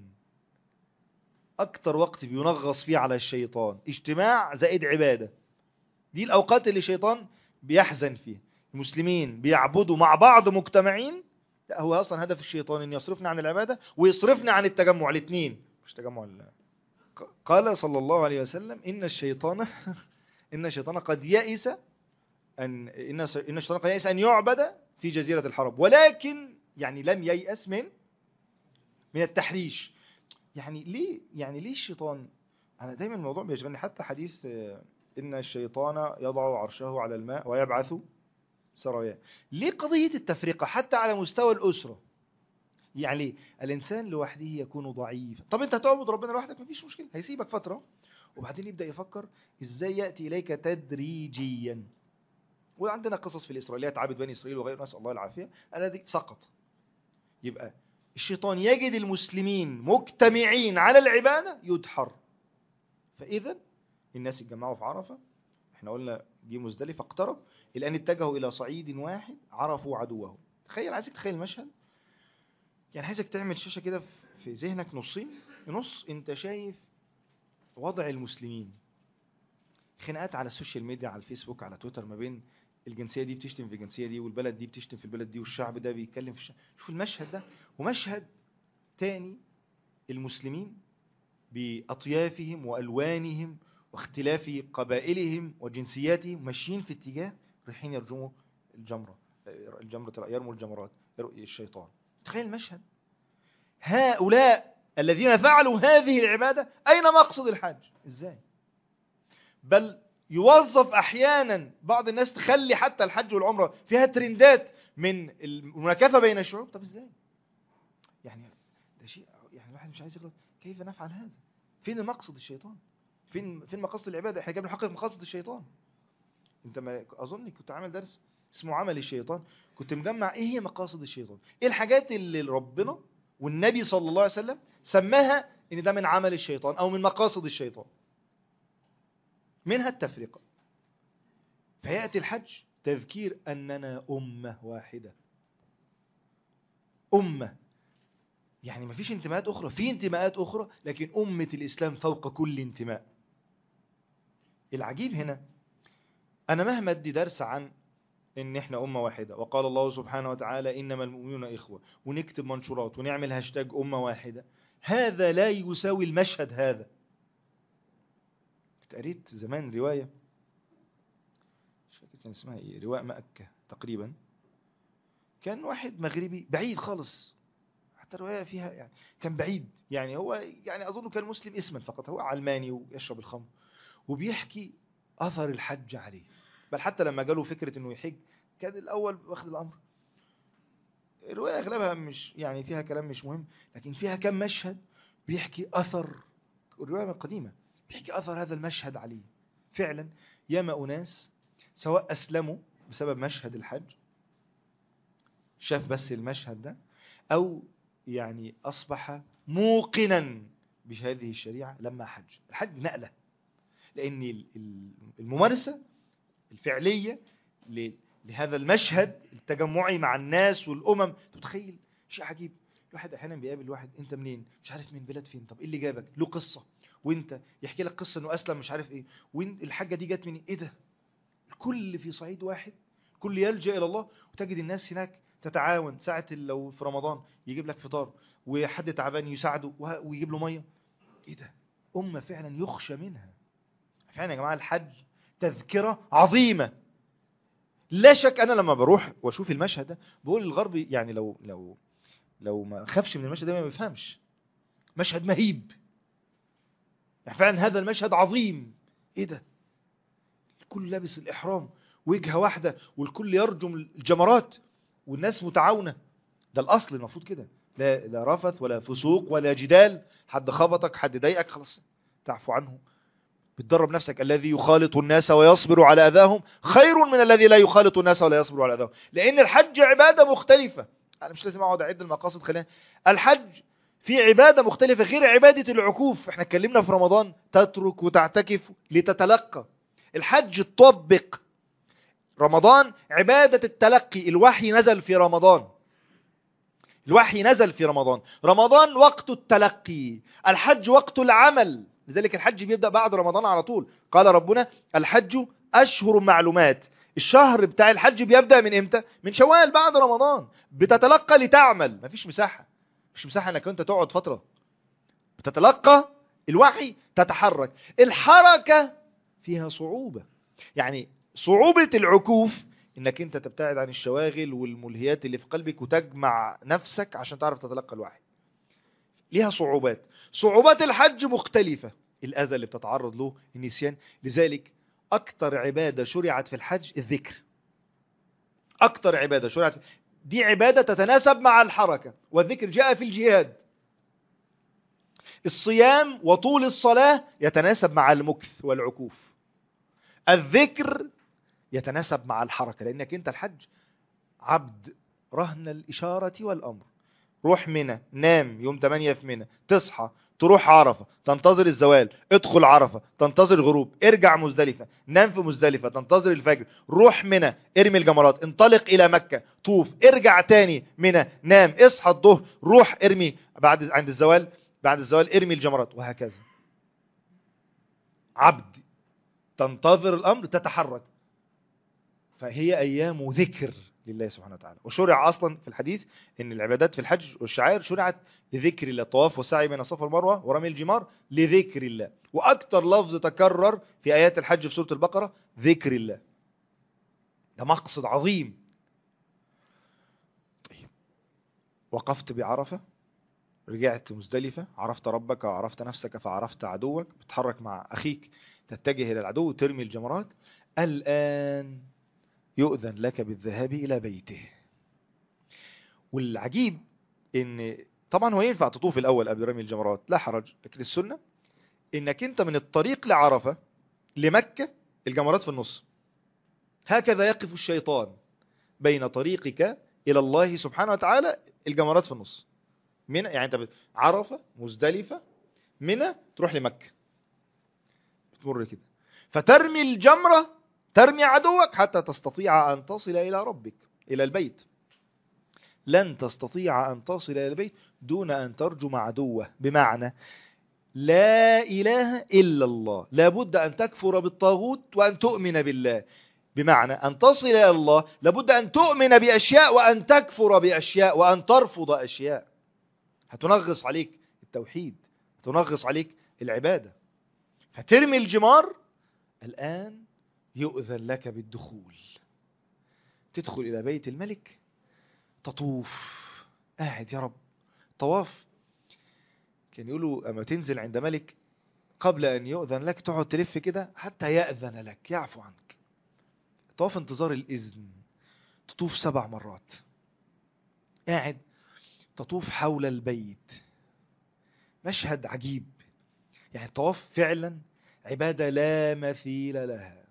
أكتر وقت بينغص فيه على الشيطان، اجتماع زائد عبادة. دي الأوقات اللي الشيطان بيحزن فيه. المسلمين بيعبدوا مع بعض مجتمعين، لا، هو أصلا هدف الشيطان أن يصرفنا عن العبادة ويصرفنا عن التجمع، الاثنين مش تجمع. قال صلى الله عليه وسلم إن الشيطان إن الشيطان قد يئس أن إن إن الشيطان قد يئس أن يعبد في جزيرة الحرب، ولكن يعني لم ييأس من من التحريش. يعني ليه يعني ليه الشيطان؟ أنا دايما الموضوع بيشغلني، حتى حديث إن الشيطان يضع عرشه على الماء ويبعث سرايا. ليه قضية التفرقة حتى على مستوى الأسرة؟ يعني الإنسان لوحده يكون ضعيفا. طب أنت هتعبد ربنا لوحدك مفيش مشكلة، هيسيبك فترة وبعدين يبدأ يفكر إزاي يأتي إليك تدريجيا. وعندنا قصص في الإسرائيليات، عابد بني إسرائيل وغيره، نسأل الله العافية، الذي سقط. يبقى الشيطان يجد المسلمين مجتمعين على العبادة يدحر. فإذا الناس اتجمعوا في عرفة، احنا قلنا جه مزدلفة اقترب، الآن اتجهوا إلى صعيد واحد عرفوا عدوهم. تخيل، عايزك تخيل المشهد، يعني عايزك تعمل شاشة كده في ذهنك نصين، نص انت شايف وضع المسلمين، خناقات على السوشيال ميديا، على الفيسبوك، على تويتر، ما بين الجنسية دي بتشتم في الجنسية دي، والبلد دي بتشتم في البلد دي، والشعب ده بيتكلم في الشعب. شوف المشهد ده. ومشهد تاني، المسلمين بأطيافهم وألوانهم واختلاف قبائلهم وجنسياتهم ماشيين في اتجاه رايحين يرجموا الجمرة، الجمرة يرموا الجمرات الشيطان. تخيل المشهد. هؤلاء الذين فعلوا هذه العبادة أين مقصد الحج؟ إزاي؟ بل يوظف أحيانا بعض الناس تخلي حتى الحج والعمرة فيها ترندات من المناكفة بين الشعوب. طب إزاي؟ يعني ده شيء، يعني الواحد مش عايز يغلط. كيف نفعل هذا؟ فين مقصد الشيطان؟ فين فين مقصد العبادة؟ احنا جايين نحقق مقاصد الشيطان. انت ما اظن كنت عامل درس اسمه عمل الشيطان. كنت مجمع ايه هي مقاصد الشيطان، ايه الحاجات اللي ربنا والنبي صلى الله عليه وسلم سماها ان ده من عمل الشيطان او من مقاصد الشيطان. منها التفرقة. فيأتي الحج تذكير أننا أمة واحدة. أمة يعني ما فيش انتماءات أخرى، في انتماءات أخرى لكن أمة الإسلام فوق كل انتماء. العجيب هنا أنا مهما أدي درس عن إن إحنا أمة واحدة، وقال الله سبحانه وتعالى إنما المؤمنون إخوة، ونكتب منشورات ونعمل هاشتاج أمة واحدة، هذا لا يساوي المشهد هذا. قريت زمان رواية مش فاكر كان اسمها إيه، رواء مكة تقريبا، كان واحد مغربي بعيد خالص، حتى الرواية فيها يعني كان بعيد، يعني هو يعني أظن كان مسلم اسما فقط، هو علماني ويشرب الخمر، وبيحكي أثر الحج عليه. بل حتى لما جاله فكرة إنه يحج كان الأول واخد الأمر. الرواية أغلبها مش يعني فيها كلام مش مهم، لكن فيها كم مشهد بيحكي أثر، الرواية القديمة بيحكي أثر هذا المشهد عليه. فعلا ياما أناس سواء أسلموا بسبب مشهد الحج، شاف بس المشهد ده، أو يعني أصبح موقنا بهذه الشريعة لما حج. الحج نقلة، لأن الممارسة الفعلية لهذا المشهد التجمعي مع الناس والأمم، تتخيل شيء عجيب. الواحد أحيانا بيقابل واحد، أنت منين؟ مش عارف من بلاد فين، طب إيه اللي جابك؟ له قصة، وأنت يحكي لك قصة أنه أسلم مش عارف إيه، وين الحاجة دي جت منين؟ إيه ده؟ الكل في صعيد واحد، الكل يلجأ إلى الله. وتجد الناس هناك تتعاون، ساعة لو في رمضان يجيب لك فطار، وحد تعبان يساعده ويجيب له مية. إيه ده؟ أمة فعلا يخشى منها. فعلا يا جماعة الحج تذكرة عظيمة. لا شك أنا لما بروح وأشوف المشهد ده بقول الغرب يعني لو لو لو ما خافش من المشهد ده ما بيفهمش. مشهد مهيب يعني، فعلا هذا المشهد عظيم. إيه ده؟ الكل لابس الإحرام، وجهة واحدة، والكل يرجم الجمرات، والناس متعاونة. ده الأصل المفروض كده، لا لا رفث ولا فسوق ولا جدال، حد خبطك حد ضايقك خلاص تعفو عنه. بتدرب نفسك، الذي يخالط الناس ويصبر على أذاهم خير من الذي لا يخالط الناس ولا يصبر على أذاهم. لأن الحج عبادة مختلفة. أنا مش لازم أقعد أعد المقاصد، خلينا الحج في عبادة مختلفة غير عبادة العكوف. احنا اتكلمنا في رمضان تترك وتعتكف لتتلقى. الحج تطبق. رمضان عبادة التلقي، الوحي نزل في رمضان، الوحي نزل في رمضان. رمضان وقت التلقي، الحج وقت العمل. لذلك الحج بيبدأ بعد رمضان على طول. قال ربنا الحج أشهر معلومات. الشهر بتاع الحج بيبدأ من امتى؟ من شوال بعد رمضان. بتتلقى لتعمل، مفيش مساحة، مش مساحة انك انت تقعد فترة. بتتلقى الوحي، تتحرك. الحركة فيها صعوبة، يعني صعوبة العكوف انك انت تبتعد عن الشواغل والملهيات اللي في قلبك وتجمع نفسك عشان تعرف تتلقى الوحي. ليها صعوبات. صعوبات الحج مختلفة، الأذى اللي بتتعرض له، النسيان. لذلك أكتر عبادة شرعت في الحج الذكر. أكتر عبادة شرعت، دي عبادة تتناسب مع الحركة، والذكر جاء في الجهاد. الصيام وطول الصلاة يتناسب مع المكث والعكوف. الذكر يتناسب مع الحركة، لأنك أنت الحج عبد رهن الإشارة والأمر. روح منى، نام يوم ثمانية في منى، تصحى تروح عرفة تنتظر الزوال، ادخل عرفة تنتظر الغروب، ارجع مزدلفة، نام في مزدلفة تنتظر الفجر، روح منى ارمي الجمرات، انطلق إلى مكة طوف، ارجع تاني منى، نام، اصحى الظهر، روح ارمي بعد عند الزوال، بعد الزوال ارمي الجمرات، وهكذا. عبد تنتظر الأمر، تتحرك. فهي أيام ذكر لله سبحانه وتعالى. وشرع أصلا في الحديث إن العبادات في الحج والشعائر شرعت لذكر الله. الطواف والسعي بين الصفا والمروة ورمي الجمار لذكر الله. وأكثر لفظ تكرر في آيات الحج في سورة البقرة ذكر الله. ده مقصد عظيم. طيب. وقفت بعرفة، رجعت مزدلفة، عرفت ربك وعرفت نفسك فعرفت عدوك، بتحرك مع أخيك تتجه إلى العدو ترمي الجمرات. الآن يؤذن لك بالذهاب إلى بيته. والعجيب إن طبعا هو ينفع تطوف الأول قبل رمي الجمرات، لا حرج، لكن السنة إنك أنت من الطريق لعرفة لمكة الجمرات في النص. هكذا يقف الشيطان بين طريقك إلى الله سبحانه وتعالى الجمرات في النص. منى يعني انت عرفة، مزدلفة، منى، تروح لمكة، بتمر كده، فترمي الجمرة، ترمي عدوك حتى تستطيع أن تصل إلى ربك، إلى البيت. لن تستطيع أن تصل إلى البيت دون أن ترجم عدوه. بمعنى لا إله إلا الله، لابد أن تكفر بالطاغوت وأن تؤمن بالله. بمعنى أن تصل إلى الله لابد أن تؤمن بأشياء وأن تكفر بأشياء وأن ترفض أشياء. هتنغص عليك التوحيد، هتنغص عليك العبادة. فترمي الجمار، الآن يؤذن لك بالدخول، تدخل إلى بيت الملك، تطوف، قاعد يا رب. طواف كان يقولوا أما تنزل عند ملك قبل أن يؤذن لك تقعد تلف كده حتى يأذن لك، يعفو عنك. طواف انتظار الإذن، تطوف سبع مرات، قاعد تطوف حول البيت. مشهد عجيب، يعني الطواف فعلا عبادة لا مثيل لها.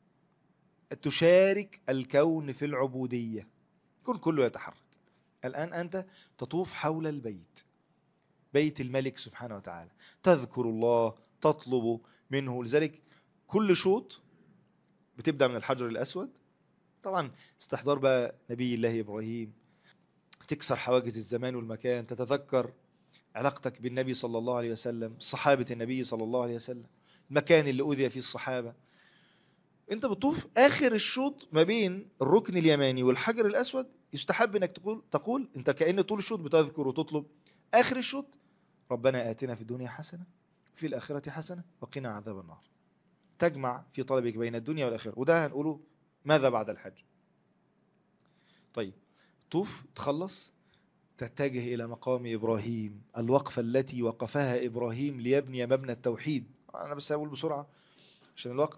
تشارك الكون في العبودية، الكون كله يتحرك. الآن أنت تطوف حول البيت، بيت الملك سبحانه وتعالى، تذكر الله، تطلب منه. لذلك كل شوط بتبدأ من الحجر الأسود، طبعا استحضار بقى نبي الله إبراهيم، تكسر حواجز الزمان والمكان، تتذكر علاقتك بالنبي صلى الله عليه وسلم، صحابة النبي صلى الله عليه وسلم، المكان اللي أوذي فيه الصحابة. انت بتطوف آخر الشوط ما بين الركن اليماني والحجر الأسود، يستحب انك تقول تقول انت كأن طول الشوط بتذكر وتطلب. آخر الشوط ربنا آتنا في الدنيا حسنة في الآخرة حسنة وقنا عذاب النار. تجمع في طلبك بين الدنيا والآخرة. وده هنقوله ماذا بعد الحج. طيب طوف، تخلص، تتجه إلى مقام إبراهيم، الوقفة التي وقفها إبراهيم ليبني مبنى التوحيد. أنا بس أقول بسرعة عشان الوقت.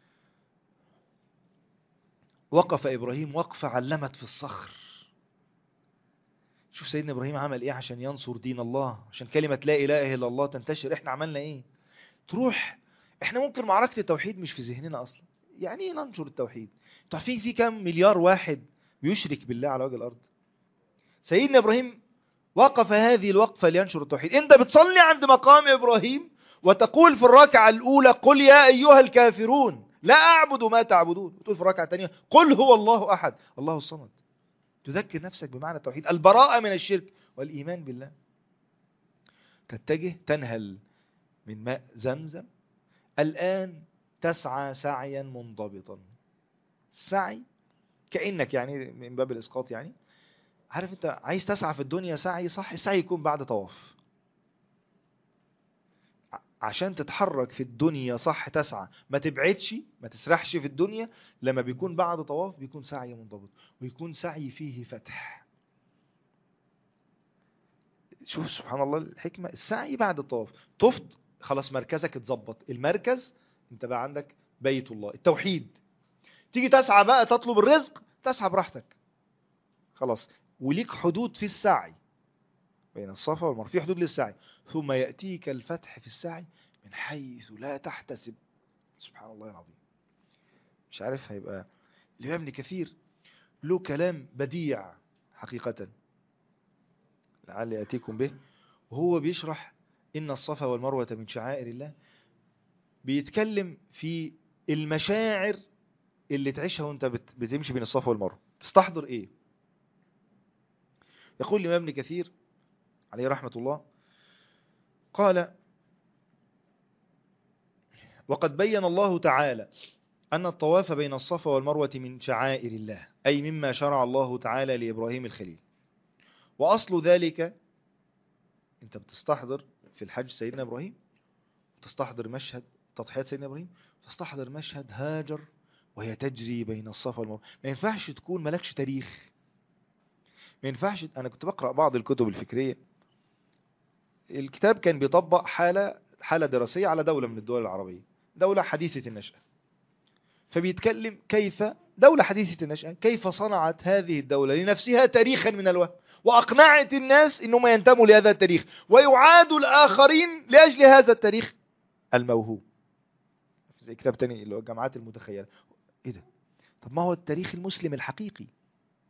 وقف إبراهيم وقفة علمت في الصخر. شوف سيدنا إبراهيم عمل إيه عشان ينصر دين الله، عشان كلمة لا إله إلا الله تنتشر. إحنا عملنا إيه؟ تروح، إحنا ممكن معركة التوحيد مش في ذهننا أصلا. يعني إيه ننشر التوحيد؟ تعرفين في كم مليار واحد بيشرك بالله على وجه الأرض؟ سيدنا إبراهيم وقف هذه الوقفة لينشر التوحيد. أنت بتصلي عند مقام إبراهيم وتقول في الركعة الأولى قل يا أيها الكافرون لا أعبد ما تعبدون، وتقول في الركعة الثانية قل هو الله أحد الله الصمد. تذكر نفسك بمعنى التوحيد، البراءة من الشرك والإيمان بالله. تتجه، تنهل من ماء زمزم. الآن تسعى سعيا منضبطا. السعي كأنك يعني من باب الإسقاط، يعني عارف انت عايز تسعى في الدنيا سعي صح، السعي يكون بعد طواف. عشان تتحرك في الدنيا صح تسعى، ما تبعدش، ما تسرحش في الدنيا. لما بيكون بعد طواف بيكون سعي منضبط، ويكون سعي فيه فتح. شوف سبحان الله الحكمة، السعي بعد الطواف. طفت خلاص، مركزك اتظبط، المركز انت بقى عندك بيت الله التوحيد. تيجي تسعى بقى تطلب الرزق، تسعى براحتك خلاص، وليك حدود في السعي بين الصفا والمروة، في حدود للسعي. ثم يأتيك الفتح في السعي من حيث لا تحتسب. سبحان الله العظيم. مش عارف، هيبقى الإمام ابن كثير له كلام بديع حقيقة، لعل يأتيكم به، وهو بيشرح إن الصفا والمروة من شعائر الله. بيتكلم في المشاعر اللي تعيشها وانت بتمشي بين الصفا والمروة، تستحضر ايه. يقول الإمام ابن كثير عليه رحمة الله، قال: وقد بين الله تعالى أن الطواف بين الصفا والمروة من شعائر الله، أي مما شرع الله تعالى لإبراهيم الخليل. وأصل ذلك، أنت بتستحضر في الحج سيدنا إبراهيم، تستحضر مشهد تضحيات سيدنا إبراهيم، تستحضر مشهد هاجر وهي تجري بين الصفا والمروة. ما ينفعش تكون ملكش تاريخ، ما ينفعش. أنا كنت بقرأ بعض الكتب الفكرية، الكتاب كان بيطبق حالة حالة دراسية على دولة من الدول العربية، دولة حديثة النشأة. فبيتكلم كيف دولة حديثة النشأة كيف صنعت هذه الدولة لنفسها تاريخا من الوهم، وأقنعت الناس إنهم ينتموا لهذا التاريخ، ويعاد الآخرين لأجل هذا التاريخ الموهوب. زي كتاب تاني اللي هو الجماعات المتخيلة. إيه ده؟ طب ما هو التاريخ المسلم الحقيقي؟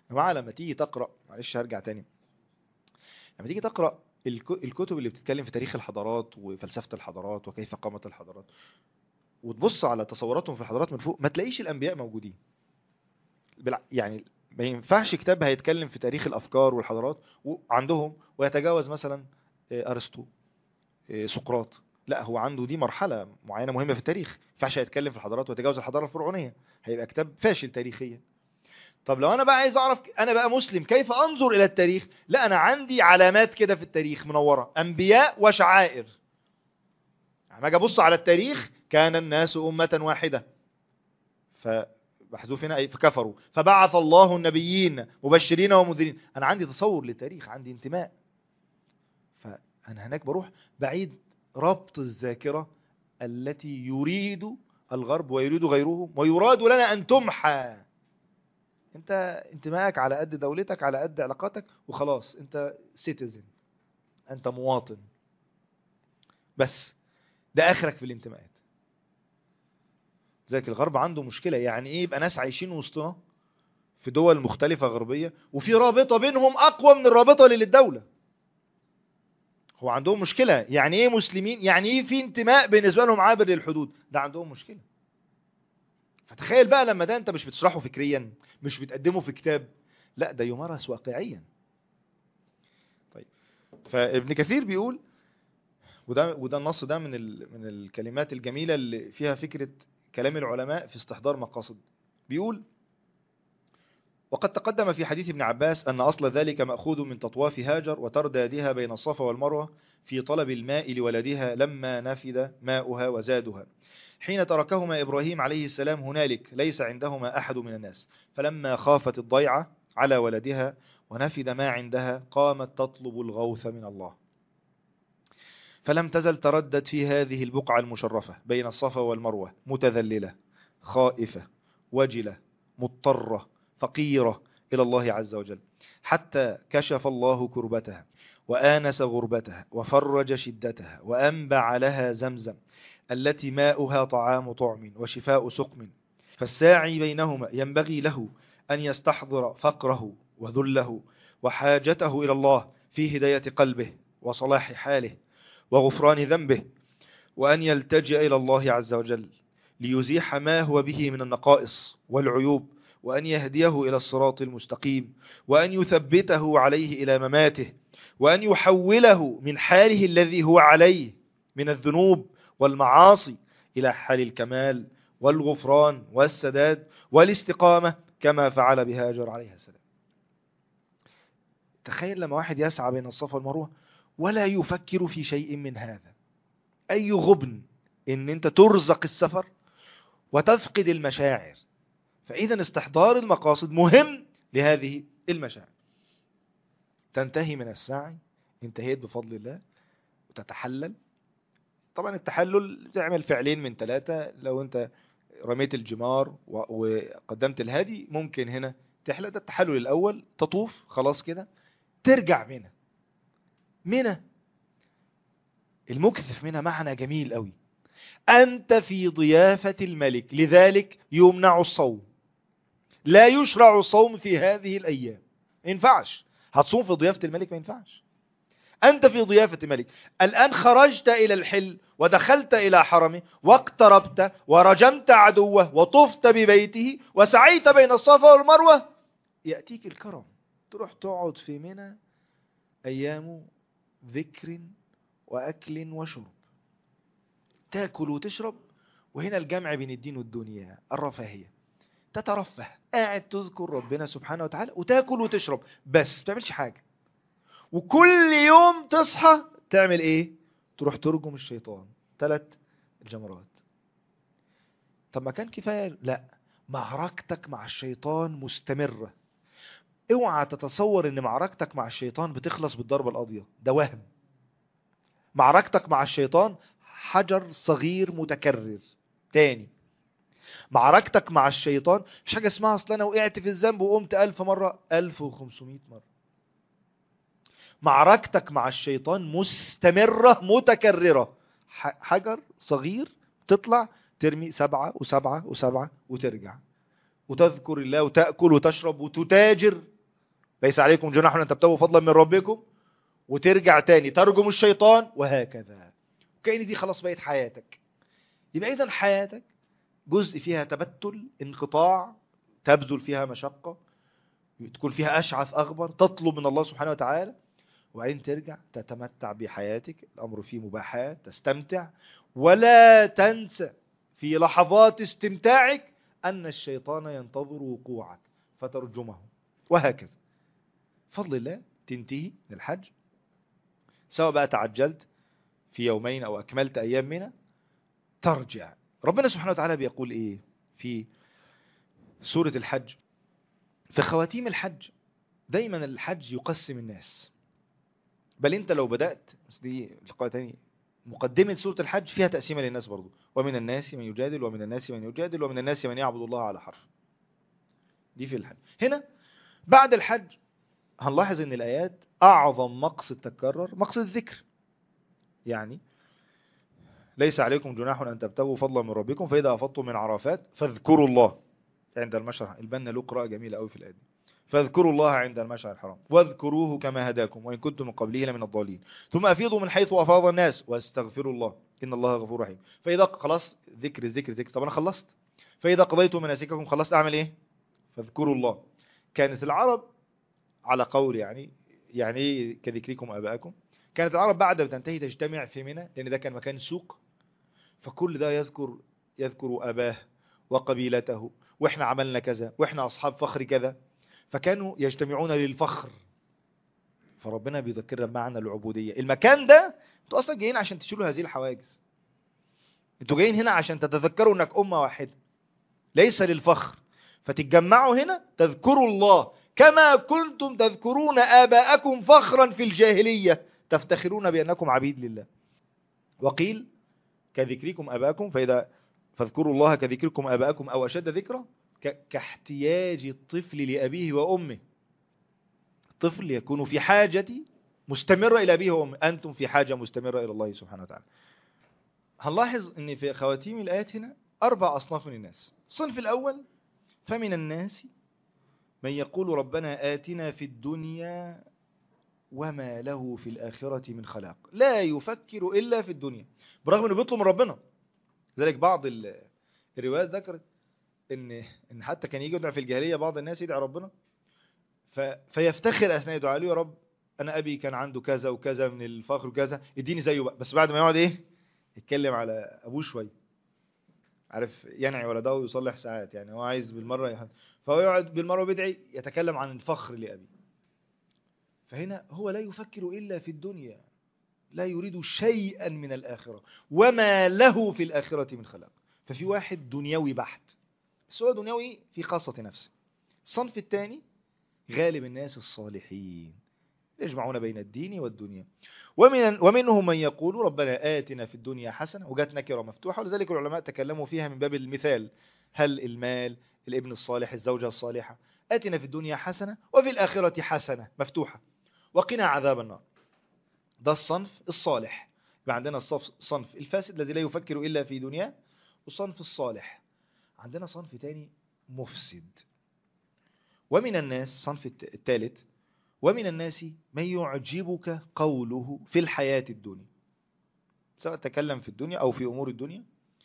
جماعة لما تيجي تقرأ، معلش هرجع تاني، لما تيجي تقرأ الكتب اللي بتتكلم في تاريخ الحضارات وفلسفة الحضارات وكيف قامت الحضارات، وتبص على تصوراتهم في الحضارات من فوق، ما تلاقيش الأنبياء موجودين. يعني ما ينفعش كتاب هيتكلم في تاريخ الأفكار والحضارات وعندهم ويتجاوز مثلا أرسطو، سقراط. لا، هو عنده دي مرحلة معينة مهمة في التاريخ، ما ينفعش هيتكلم في الحضارات ويتجاوز الحضارة الفرعونية، هيبقى كتاب فاشل تاريخيا. طب لو انا بقى عايز اعرف انا بقى مسلم كيف انظر الى التاريخ، لا انا عندي علامات كده في التاريخ منورة، انبياء وشعائر. لما اجي ابص على التاريخ، كان الناس امة واحدة فمحذوف هنا اي فكفروا فبعث الله النبيين مبشرين ومنذرين. انا عندي تصور للتاريخ، عندي انتماء. فانا هناك بروح بعيد ربط الذاكرة التي يريد الغرب ويريد غيرهم ويراد لنا ان تمحى. انت انتمائك على قد دولتك، على قد علاقاتك، وخلاص انت سيتيزن، انت مواطن بس. ده اخرك في الانتماءات. ذلك الغرب عنده مشكلة، يعني ايه يبقى ناس عايشين وسطنا في دول مختلفة غربية وفي رابطة بينهم اقوى من الرابطة اللي للدولة. هو عندهم مشكلة، يعني ايه مسلمين، يعني ايه في انتماء بالنسبة لهم عابر للحدود، ده عندهم مشكلة. فتخيل بقى لما ده انت مش بتشرحه فكريا، مش بتقدمه في كتاب، لا ده يمارس واقعيا. طيب، فابن كثير بيقول، وده وده النص ده من من الكلمات الجميلة اللي فيها فكرة كلام العلماء في استحضار مقاصد. بيقول: وقد تقدم في حديث ابن عباس أن أصل ذلك مأخوذ من تطواف هاجر وتردادها بين الصفا والمروة في طلب الماء لولدها لما نفد ماؤها وزادها، حين تركهما إبراهيم عليه السلام هنالك ليس عندهما أحد من الناس، فلما خافت الضيعة على ولدها ونفد ما عندها قامت تطلب الغوث من الله، فلم تزل تردد في هذه البقعة المشرفة بين الصفا والمروة متذللة خائفة وجلة مضطرة فقيرة إلى الله عز وجل، حتى كشف الله كربتها وآنس غربتها وفرج شدتها وأنبع لها زمزم التي ماؤها طعام طعم وشفاء سقم. فالساعي بينهما ينبغي له أن يستحضر فقره وذله وحاجته إلى الله في هداية قلبه وصلاح حاله وغفران ذنبه، وأن يلتجئ إلى الله عز وجل ليزيح ما هو به من النقائص والعيوب، وأن يهديه إلى الصراط المستقيم، وأن يثبته عليه إلى مماته، وأن يحوله من حاله الذي هو عليه من الذنوب والمعاصي إلى حال الكمال والغفران والسداد والاستقامة كما فعل بهاجر عليه السلام. تخيل لما واحد يسعى بين الصفا والمروة ولا يفكر في شيء من هذا، أي غبن إن أنت ترزق السفر وتفقد المشاعر. فإذا استحضار المقاصد مهم لهذه المشاعر. تنتهي من السعي، انتهيت بفضل الله، وتتحلل. طبعا التحلل تعمل فعلين من ثلاثة، لو أنت رميت الجمار وقدمت الهدي ممكن هنا تحلل. ده التحلل الأول، تطوف خلاص كده، ترجع منها. منها المكث منها معنى جميل قوي، أنت في ضيافة الملك، لذلك يمنع الصوم، لا يشرع الصوم في هذه الأيام. ما ينفعش هتصوم في ضيافة الملك، ما ينفعش. أنت في ضيافة الملك، الآن خرجت إلى الحل ودخلت إلى حرمه واقتربت ورجمت عدوه وطفت ببيته وسعيت بين الصفا والمروة، يأتيك الكرم، تروح تقعد في منى أيام ذكر وأكل وشرب، تاكل وتشرب. وهنا الجمع بين الدين والدنيا، الرفاهية، تترفه، قاعد تذكر ربنا سبحانه وتعالى وتاكل وتشرب بس، ما تعملش حاجة. وكل يوم تصحى تعمل ايه؟ تروح ترجم الشيطان ثلاث الجمرات. طب ما كان كفاية؟ لا، معركتك مع الشيطان مستمرة. اوعى تتصور ان معركتك مع الشيطان بتخلص بالضربة القاضية، ده وهم. معركتك مع الشيطان حجر صغير متكرر تاني. معركتك مع الشيطان مش حاجة اسمها اصل انا وقعت في الذنب وقمت ألف مرة، ألف وخمسمائة مرة. معركتك مع الشيطان مستمرة متكررة، حجر صغير تطلع ترمي سبعة وسبعة وسبعة وترجع، وتذكر الله وتأكل وتشرب وتتاجر ليس عليكم جناح أن تبتغوا فضلا من ربكم، وترجع تاني ترجم الشيطان، وهكذا. كأن دي خلاص بقت حياتك. يبقى إذن حياتك جزء فيها تبتل، انقطاع، تبذل فيها مشقة، تكون فيها أشعث أغبر، تطلب من الله سبحانه وتعالى، وبعدين ترجع تتمتع بحياتك. الأمر فيه مباحات، تستمتع، ولا تنسى في لحظات استمتاعك أن الشيطان ينتظر وقوعك فترجمه، وهكذا. فضل الله تنتهي من الحج، سواء بقى تعجلت في يومين أو أكملت أيام منها، ترجع. ربنا سبحانه وتعالى بيقول إيه في سورة الحج؟ في خواتيم الحج دايما الحج يقسم الناس، بل انت لو بدأت، بس دي لقاء تاني، مقدمة سورة الحج فيها تقسيمة للناس برضو. ومن الناس من يجادل ومن الناس من يجادل ومن الناس من يعبد الله على حرف. دي في الحج. هنا بعد الحج هنلاحظ ان الآيات أعظم مقصد تكرر مقصد الذكر. يعني ليس عليكم جناح أن تبتغوا فضلا من ربكم فإذا أفضتم من عرفات فاذكروا الله عند المشعر. البنا له قراءة جميلة قوي في الآية دي. فاذكروا الله عند المشعر الحرام واذكروه كما هداكم وإن كنتم من قبله لمن الضالين ثم أفيضوا من حيث أفاض الناس واستغفروا الله إن الله غفور رحيم. فإذا خلاص ذكر ذكر ذكر طب أنا خلصت. فإذا قضيتم مناسككم خلصت، أعمل إيه؟ فاذكروا الله. كانت العرب على قول يعني يعني كذكركم آباءكم، كانت العرب بعد ما تنتهي تجتمع في منى، لأن ده كان مكان سوق، فكل ده يذكر يذكر أباه وقبيلته، وإحنا عملنا كذا، وإحنا أصحاب فخر كذا، فكانوا يجتمعون للفخر. فربنا بيذكرنا بمعنى العبودية. المكان ده انتوا أصلا جايين عشان تشيلوا هذه الحواجز، انتوا جايين هنا عشان تتذكروا انك أمة واحدة ليس للفخر، فتتجمعوا هنا تذكروا الله كما كنتم تذكرون آباءكم فخرا في الجاهلية تفتخرون بأنكم عبيد لله. وقيل كذكركم آباءكم فإذا فاذكروا الله كذكركم آباءكم أو أشد ذكرا، كاحتياج الطفل لأبيه وأمه. الطفل يكون في حاجة مستمرة إلى أبيه وأمه، أنتم في حاجة مستمرة إلى الله سبحانه وتعالى. هنلاحظ أن في خواتيم الآيات هنا أربع أصناف من الناس. الصنف الأول: فمن الناس من يقول ربنا آتنا في الدنيا وما له في الآخرة من خلاق. لا يفكر إلا في الدنيا، برغم أنه بيطلب من ربنا. ذلك بعض الروايات ذكرت إن إن حتى كان يجي يدعى في الجاهلية بعض الناس يدعي ربنا فيفتخر أثناء دعاء له: يا رب أنا أبي كان عنده كذا وكذا من الفخر وكذا، اديني زيه بقى. بس بعد ما يقعد إيه يتكلم على أبوه شوي، عارف ينعي ولده ويصلح ساعات، يعني هو عايز بالمرة يحن. فهو يقعد بالمرة وبيدعي يتكلم عن الفخر لأبي. فهنا هو لا يفكر إلا في الدنيا، لا يريد شيئا من الآخرة وما له في الآخرة من خلاق. ففي واحد دنيوي بحت، بس هو دنيوي في خاصة نفسه. الصنف الثاني غالب الناس الصالحين يجمعون بين الدين والدنيا. ومن ومنهم من يقول ربنا آتنا في الدنيا حسنة، وجات نكرة مفتوحة، ولذلك العلماء تكلموا فيها من باب المثال: هل المال، الابن الصالح، الزوجة الصالحة. آتنا في الدنيا حسنة وفي الآخرة حسنة مفتوحة وقنا عذاب النار. ده الصنف الصالح. يبقى عندنا الصنف الفاسد الذي لا يفكر إلا في دنياه، والصنف الصالح. عندنا صنف تاني مفسد. ومن الناس الصنف الثالث: ومن الناس من يعجبك قوله في الحياة الدنيا، سواء تكلم في الدنيا أو في أمور الدنيا،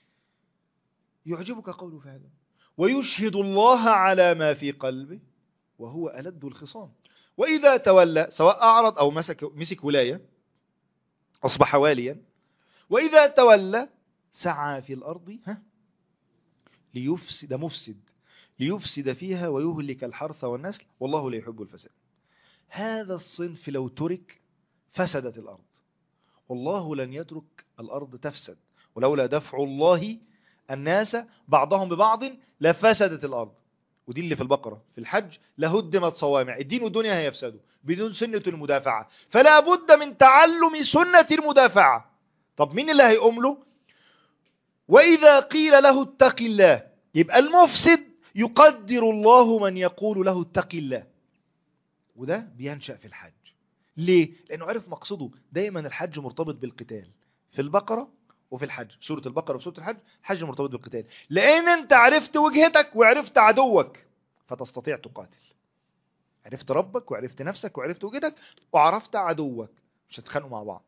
يعجبك قوله في هذا ويشهد الله على ما في قلبه وهو ألد الخصام. وإذا تولى، سواء أعرض أو مسك, مسك ولاية أصبح واليا، وإذا تولى سعى في الأرض ها ليفسد مفسد ليفسد فيها ويهلك الحرث والنسل والله لا يحب الفساد. هذا الصنف لو ترك فسدت الأرض، والله لن يترك الأرض تفسد، ولولا دفع الله الناس بعضهم ببعض لفسدت الأرض. ودي اللي في البقرة. في الحج: لهدمت صوامع. الدين والدنيا هيفسدوا بدون سنة المدافعة، فلا بد من تعلم سنة المدافعة. طب مين اللي هيقوم له؟ وإذا قيل له اتق الله، يبقى المفسد يقدر الله من يقول له اتق الله. وده بينشأ في الحج. ليه؟ لأنه عرف مقصده. دايما الحج مرتبط بالقتال، في البقرة وفي الحج. سورة البقرة وسورة الحج حج مرتبط بالقتال، لأن أنت عرفت وجهتك وعرفت عدوك فتستطيع تقاتل. عرفت ربك وعرفت نفسك وعرفت وجودك وعرفت عدوك، مش هتخانقوا مع بعض.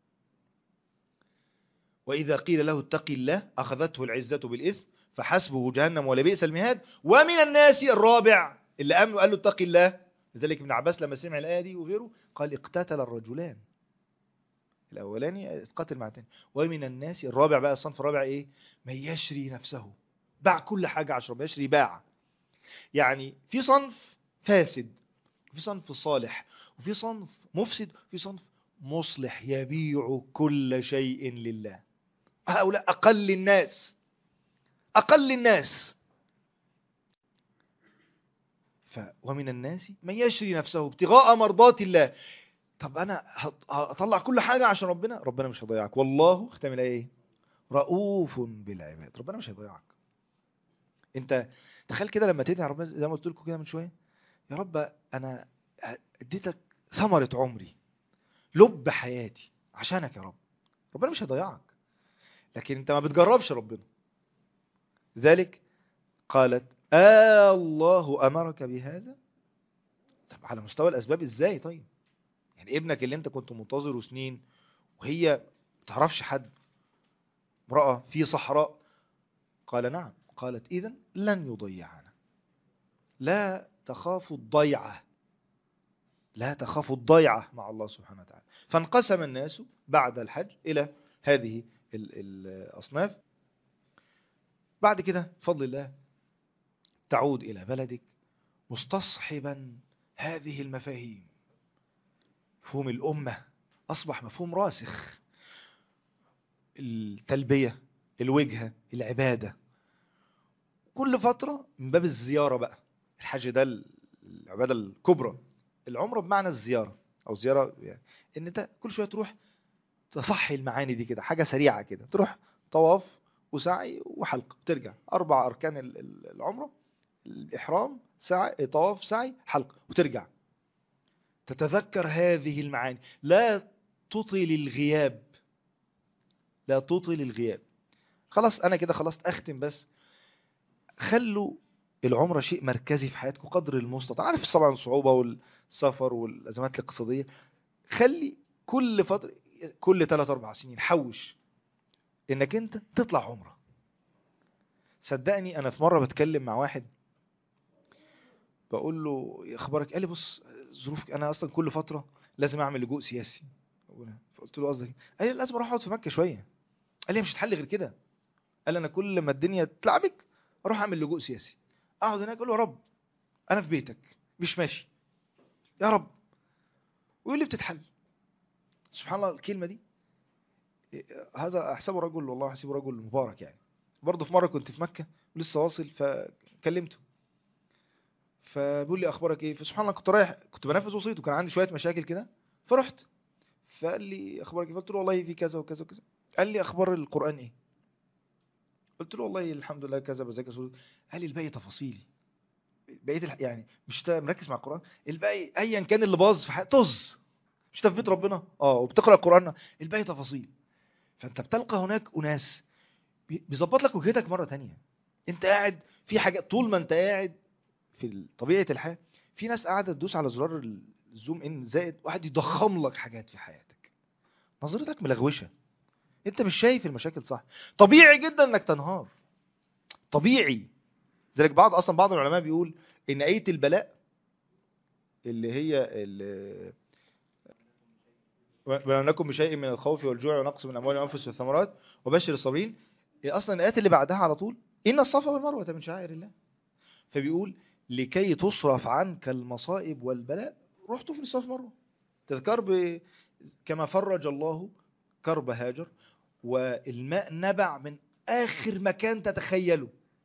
وإذا قيل له اتق الله أخذته العزة بالإثم فحسبه جهنم ولبئس المهاد. ومن الناس الرابع اللي قام وقال له اتق الله، لذلك ابن عباس لما سمع الآية دي وغيره قال اقتتل الرجلان، الأولاني اتقتل مع الثاني. ومن الناس الرابع بقى، الصنف الرابع إيه؟ من يشري نفسه، باع كل حاجة عشان ما يشري باع. يعني في صنف فاسد وفي صنف صالح وفي صنف مفسد وفي صنف مصلح يبيع كل شيء لله. هؤلاء أقل الناس، أقل الناس. ف ومن الناس من يشري نفسه ابتغاء مرضات الله. طب أنا هطلع كل حاجة عشان ربنا، ربنا مش هيضيعك. والله اختم الآية ايه؟ رؤوف بالعباد، ربنا مش هيضيعك. انت تخيل كده لما تدعي ربنا زي ما قلت لكم كده من شوية، يا رب أنا اديتك ثمرة عمري، لب حياتي عشانك يا رب، ربنا مش هيضيعك. لكن انت ما بتجربش ربنا. لذلك قالت آه الله أمرك بهذا. طب على مستوى الأسباب ازاي؟ طيب يعني ابنك اللي انت كنت منتظره سنين وهي ما تعرفش حد، امرأة في صحراء، قال نعم. قالت إذن لن يضيعنا، لا تخاف الضيعة، لا تخاف الضيعة مع الله سبحانه وتعالى. فانقسم الناس بعد الحج إلى هذه الأصناف. بعد كده بفضل الله تعود إلى بلدك مستصحبا هذه المفاهيم. مفهوم الأمة أصبح مفهوم راسخ، التلبية، الوجهة، العبادة. كل فترة من باب الزيارة بقى، الحج ده العبادة الكبرى، العمرة بمعنى الزيارة أو زيارة، يعني إن أنت كل شوية تروح تصحي المعاني دي كده، حاجة سريعة كده، تروح طواف وسعي وحلق ترجع. أربع أركان العمرة: الإحرام، سعي، طواف، سعي، حلق، وترجع. تتذكر هذه المعاني، لا تطل الغياب، لا تطل الغياب. خلاص أنا كده خلاص أختم. بس خلوا العمرة شيء مركزي في حياتكم قدر المستطاع. عارف طبعا الصعوبة والسفر والأزمات الاقتصادية، خلي كل فترة، كل ثلاث أربع سنين حوش إنك أنت تطلع عمرة. صدقني أنا في مرة بتكلم مع واحد بقول له يا أخبارك، قال لي بص ظروفك، أنا أصلا كل فترة لازم أعمل لجوء سياسي. فقلت له قصدك؟ قال لي لازم أروح أقعد في مكة شوية. قال لي مش هتحل غير كده. قال لي أنا كل ما الدنيا تلعبك أروح أعمل لجوء سياسي، أقعد هناك أقول له يا رب أنا في بيتك مش ماشي يا رب، ويقول لي بتتحل. سبحان الله الكلمة دي، هذا أحسبه رجل، والله أحسبه رجل مبارك. يعني برضه في مرة كنت في مكة ولسه واصل فكلمته، فبيقول لي أخبارك إيه؟ فسبحان الله كنت رايح، كنت بنفذ وصيته وكان عندي شوية مشاكل كده، فرحت فقال لي أخبارك إيه؟ قلت له والله في كذا وكذا وكذا. قال لي أخبار القرآن إيه؟ قلت له والله الحمد لله كذا بذاكر سورة. قال لي الباقي تفاصيل، بقيت الح... يعني مش مركز مع القرآن، الباقي أيا كان اللي باظ في حياتك طز، مش في بيت ربنا اه وبتقرأ القرآن، الباقي تفاصيل. فأنت بتلقى هناك أناس بيظبط لك وجهتك مرة تانية. أنت قاعد في حاجة، طول ما أنت قاعد في طبيعة الحياة، في ناس قاعدة تدوس على زرار الزوم إن زائد واحد يضخم لك حاجات في حياتك، نظرتك ملغوشة، أنت مش شايف المشاكل صح. طبيعي جدا أنك تنهار، طبيعي. ذلك بعض أصلا بعض العلماء بيقول إن آية البلاء اللي هي اللي ولنكن بشيء من الخوف والجوع ونقص من الأموال والأنفس والثمرات وبشر الصابرين، أصلا الآيات اللي بعدها على طول إن الصفا والمروة من شعائر الله. فبيقول لكي تصرف عنك المصائب والبلاء رحت في الصفا والمروة. تذكر ب... كما فرج الله كرب هاجر، والماء نبع من آخر مكان تتخيله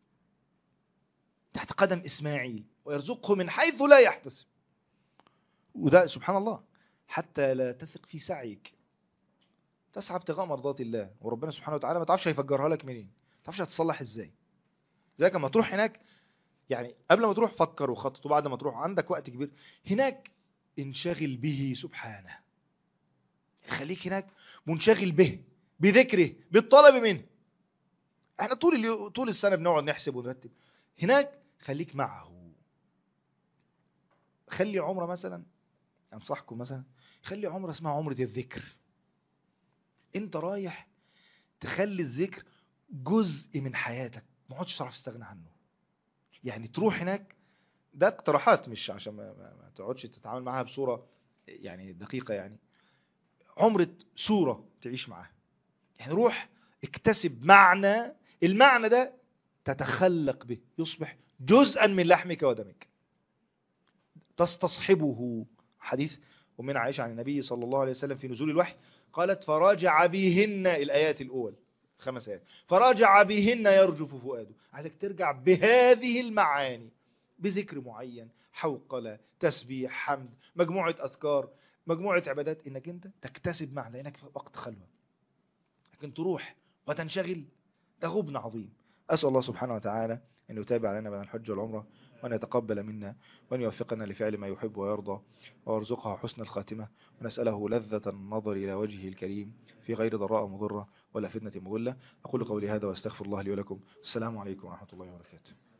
تحت قدم إسماعيل، ويرزقه من حيث لا يحتسب. وده سبحان الله حتى لا تثق في سعيك، تسعى ابتغاء مرضات الله، وربنا سبحانه وتعالى ما تعرفش هيفجرها لك منين، ما تعرفش هتصلح ازاي. زي كما تروح هناك، يعني قبل ما تروح فكر وخطط، وبعد ما تروح عندك وقت كبير هناك انشغل به سبحانه، خليك هناك منشغل به، بذكره، بالطلب منه. احنا طول اليوم طول السنة بنقعد نحسب ونرتب، هناك خليك معه. خلي عمرة مثلا، أنصحكم مثلا خلي عمرة اسمها عمرة الذكر. انت رايح تخلي الذكر جزء من حياتك، ما عادش تعرف تستغنى عنه. يعني تروح هناك، ده اقتراحات مش عشان ما, ما, ما تقعدش تتعامل معاها بصورة يعني دقيقة، يعني عمرة صورة تعيش معاها. يعني روح اكتسب معنى، المعنى ده تتخلق به، يصبح جزءا من لحمك ودمك، تستصحبه. حديث ومن عائشة عن النبي صلى الله عليه وسلم في نزول الوحي قالت فراجع بهن الآيات الأول، خمس آيات، فراجع بهن يرجف فؤاده. عايزك ترجع بهذه المعاني، بذكر معين، حوقلة، تسبيح، حمد، مجموعة أذكار، مجموعة عبادات، إنك أنت تكتسب معنى، إنك في وقت خلوة. لكن تروح وتنشغل، ده غبن عظيم. أسأل الله سبحانه وتعالى أن يتابع لنا بين الحج والعمرة، وأن يتقبل منا، وأن يوفقنا لفعل ما يحب ويرضى، ويرزقها حسن الخاتمة، ونسأله لذة النظر إلى وجهه الكريم في غير ضراء مضرة ولا فتنة مضلة. أقول قولي هذا وأستغفر الله لي ولكم. السلام عليكم ورحمة الله وبركاته.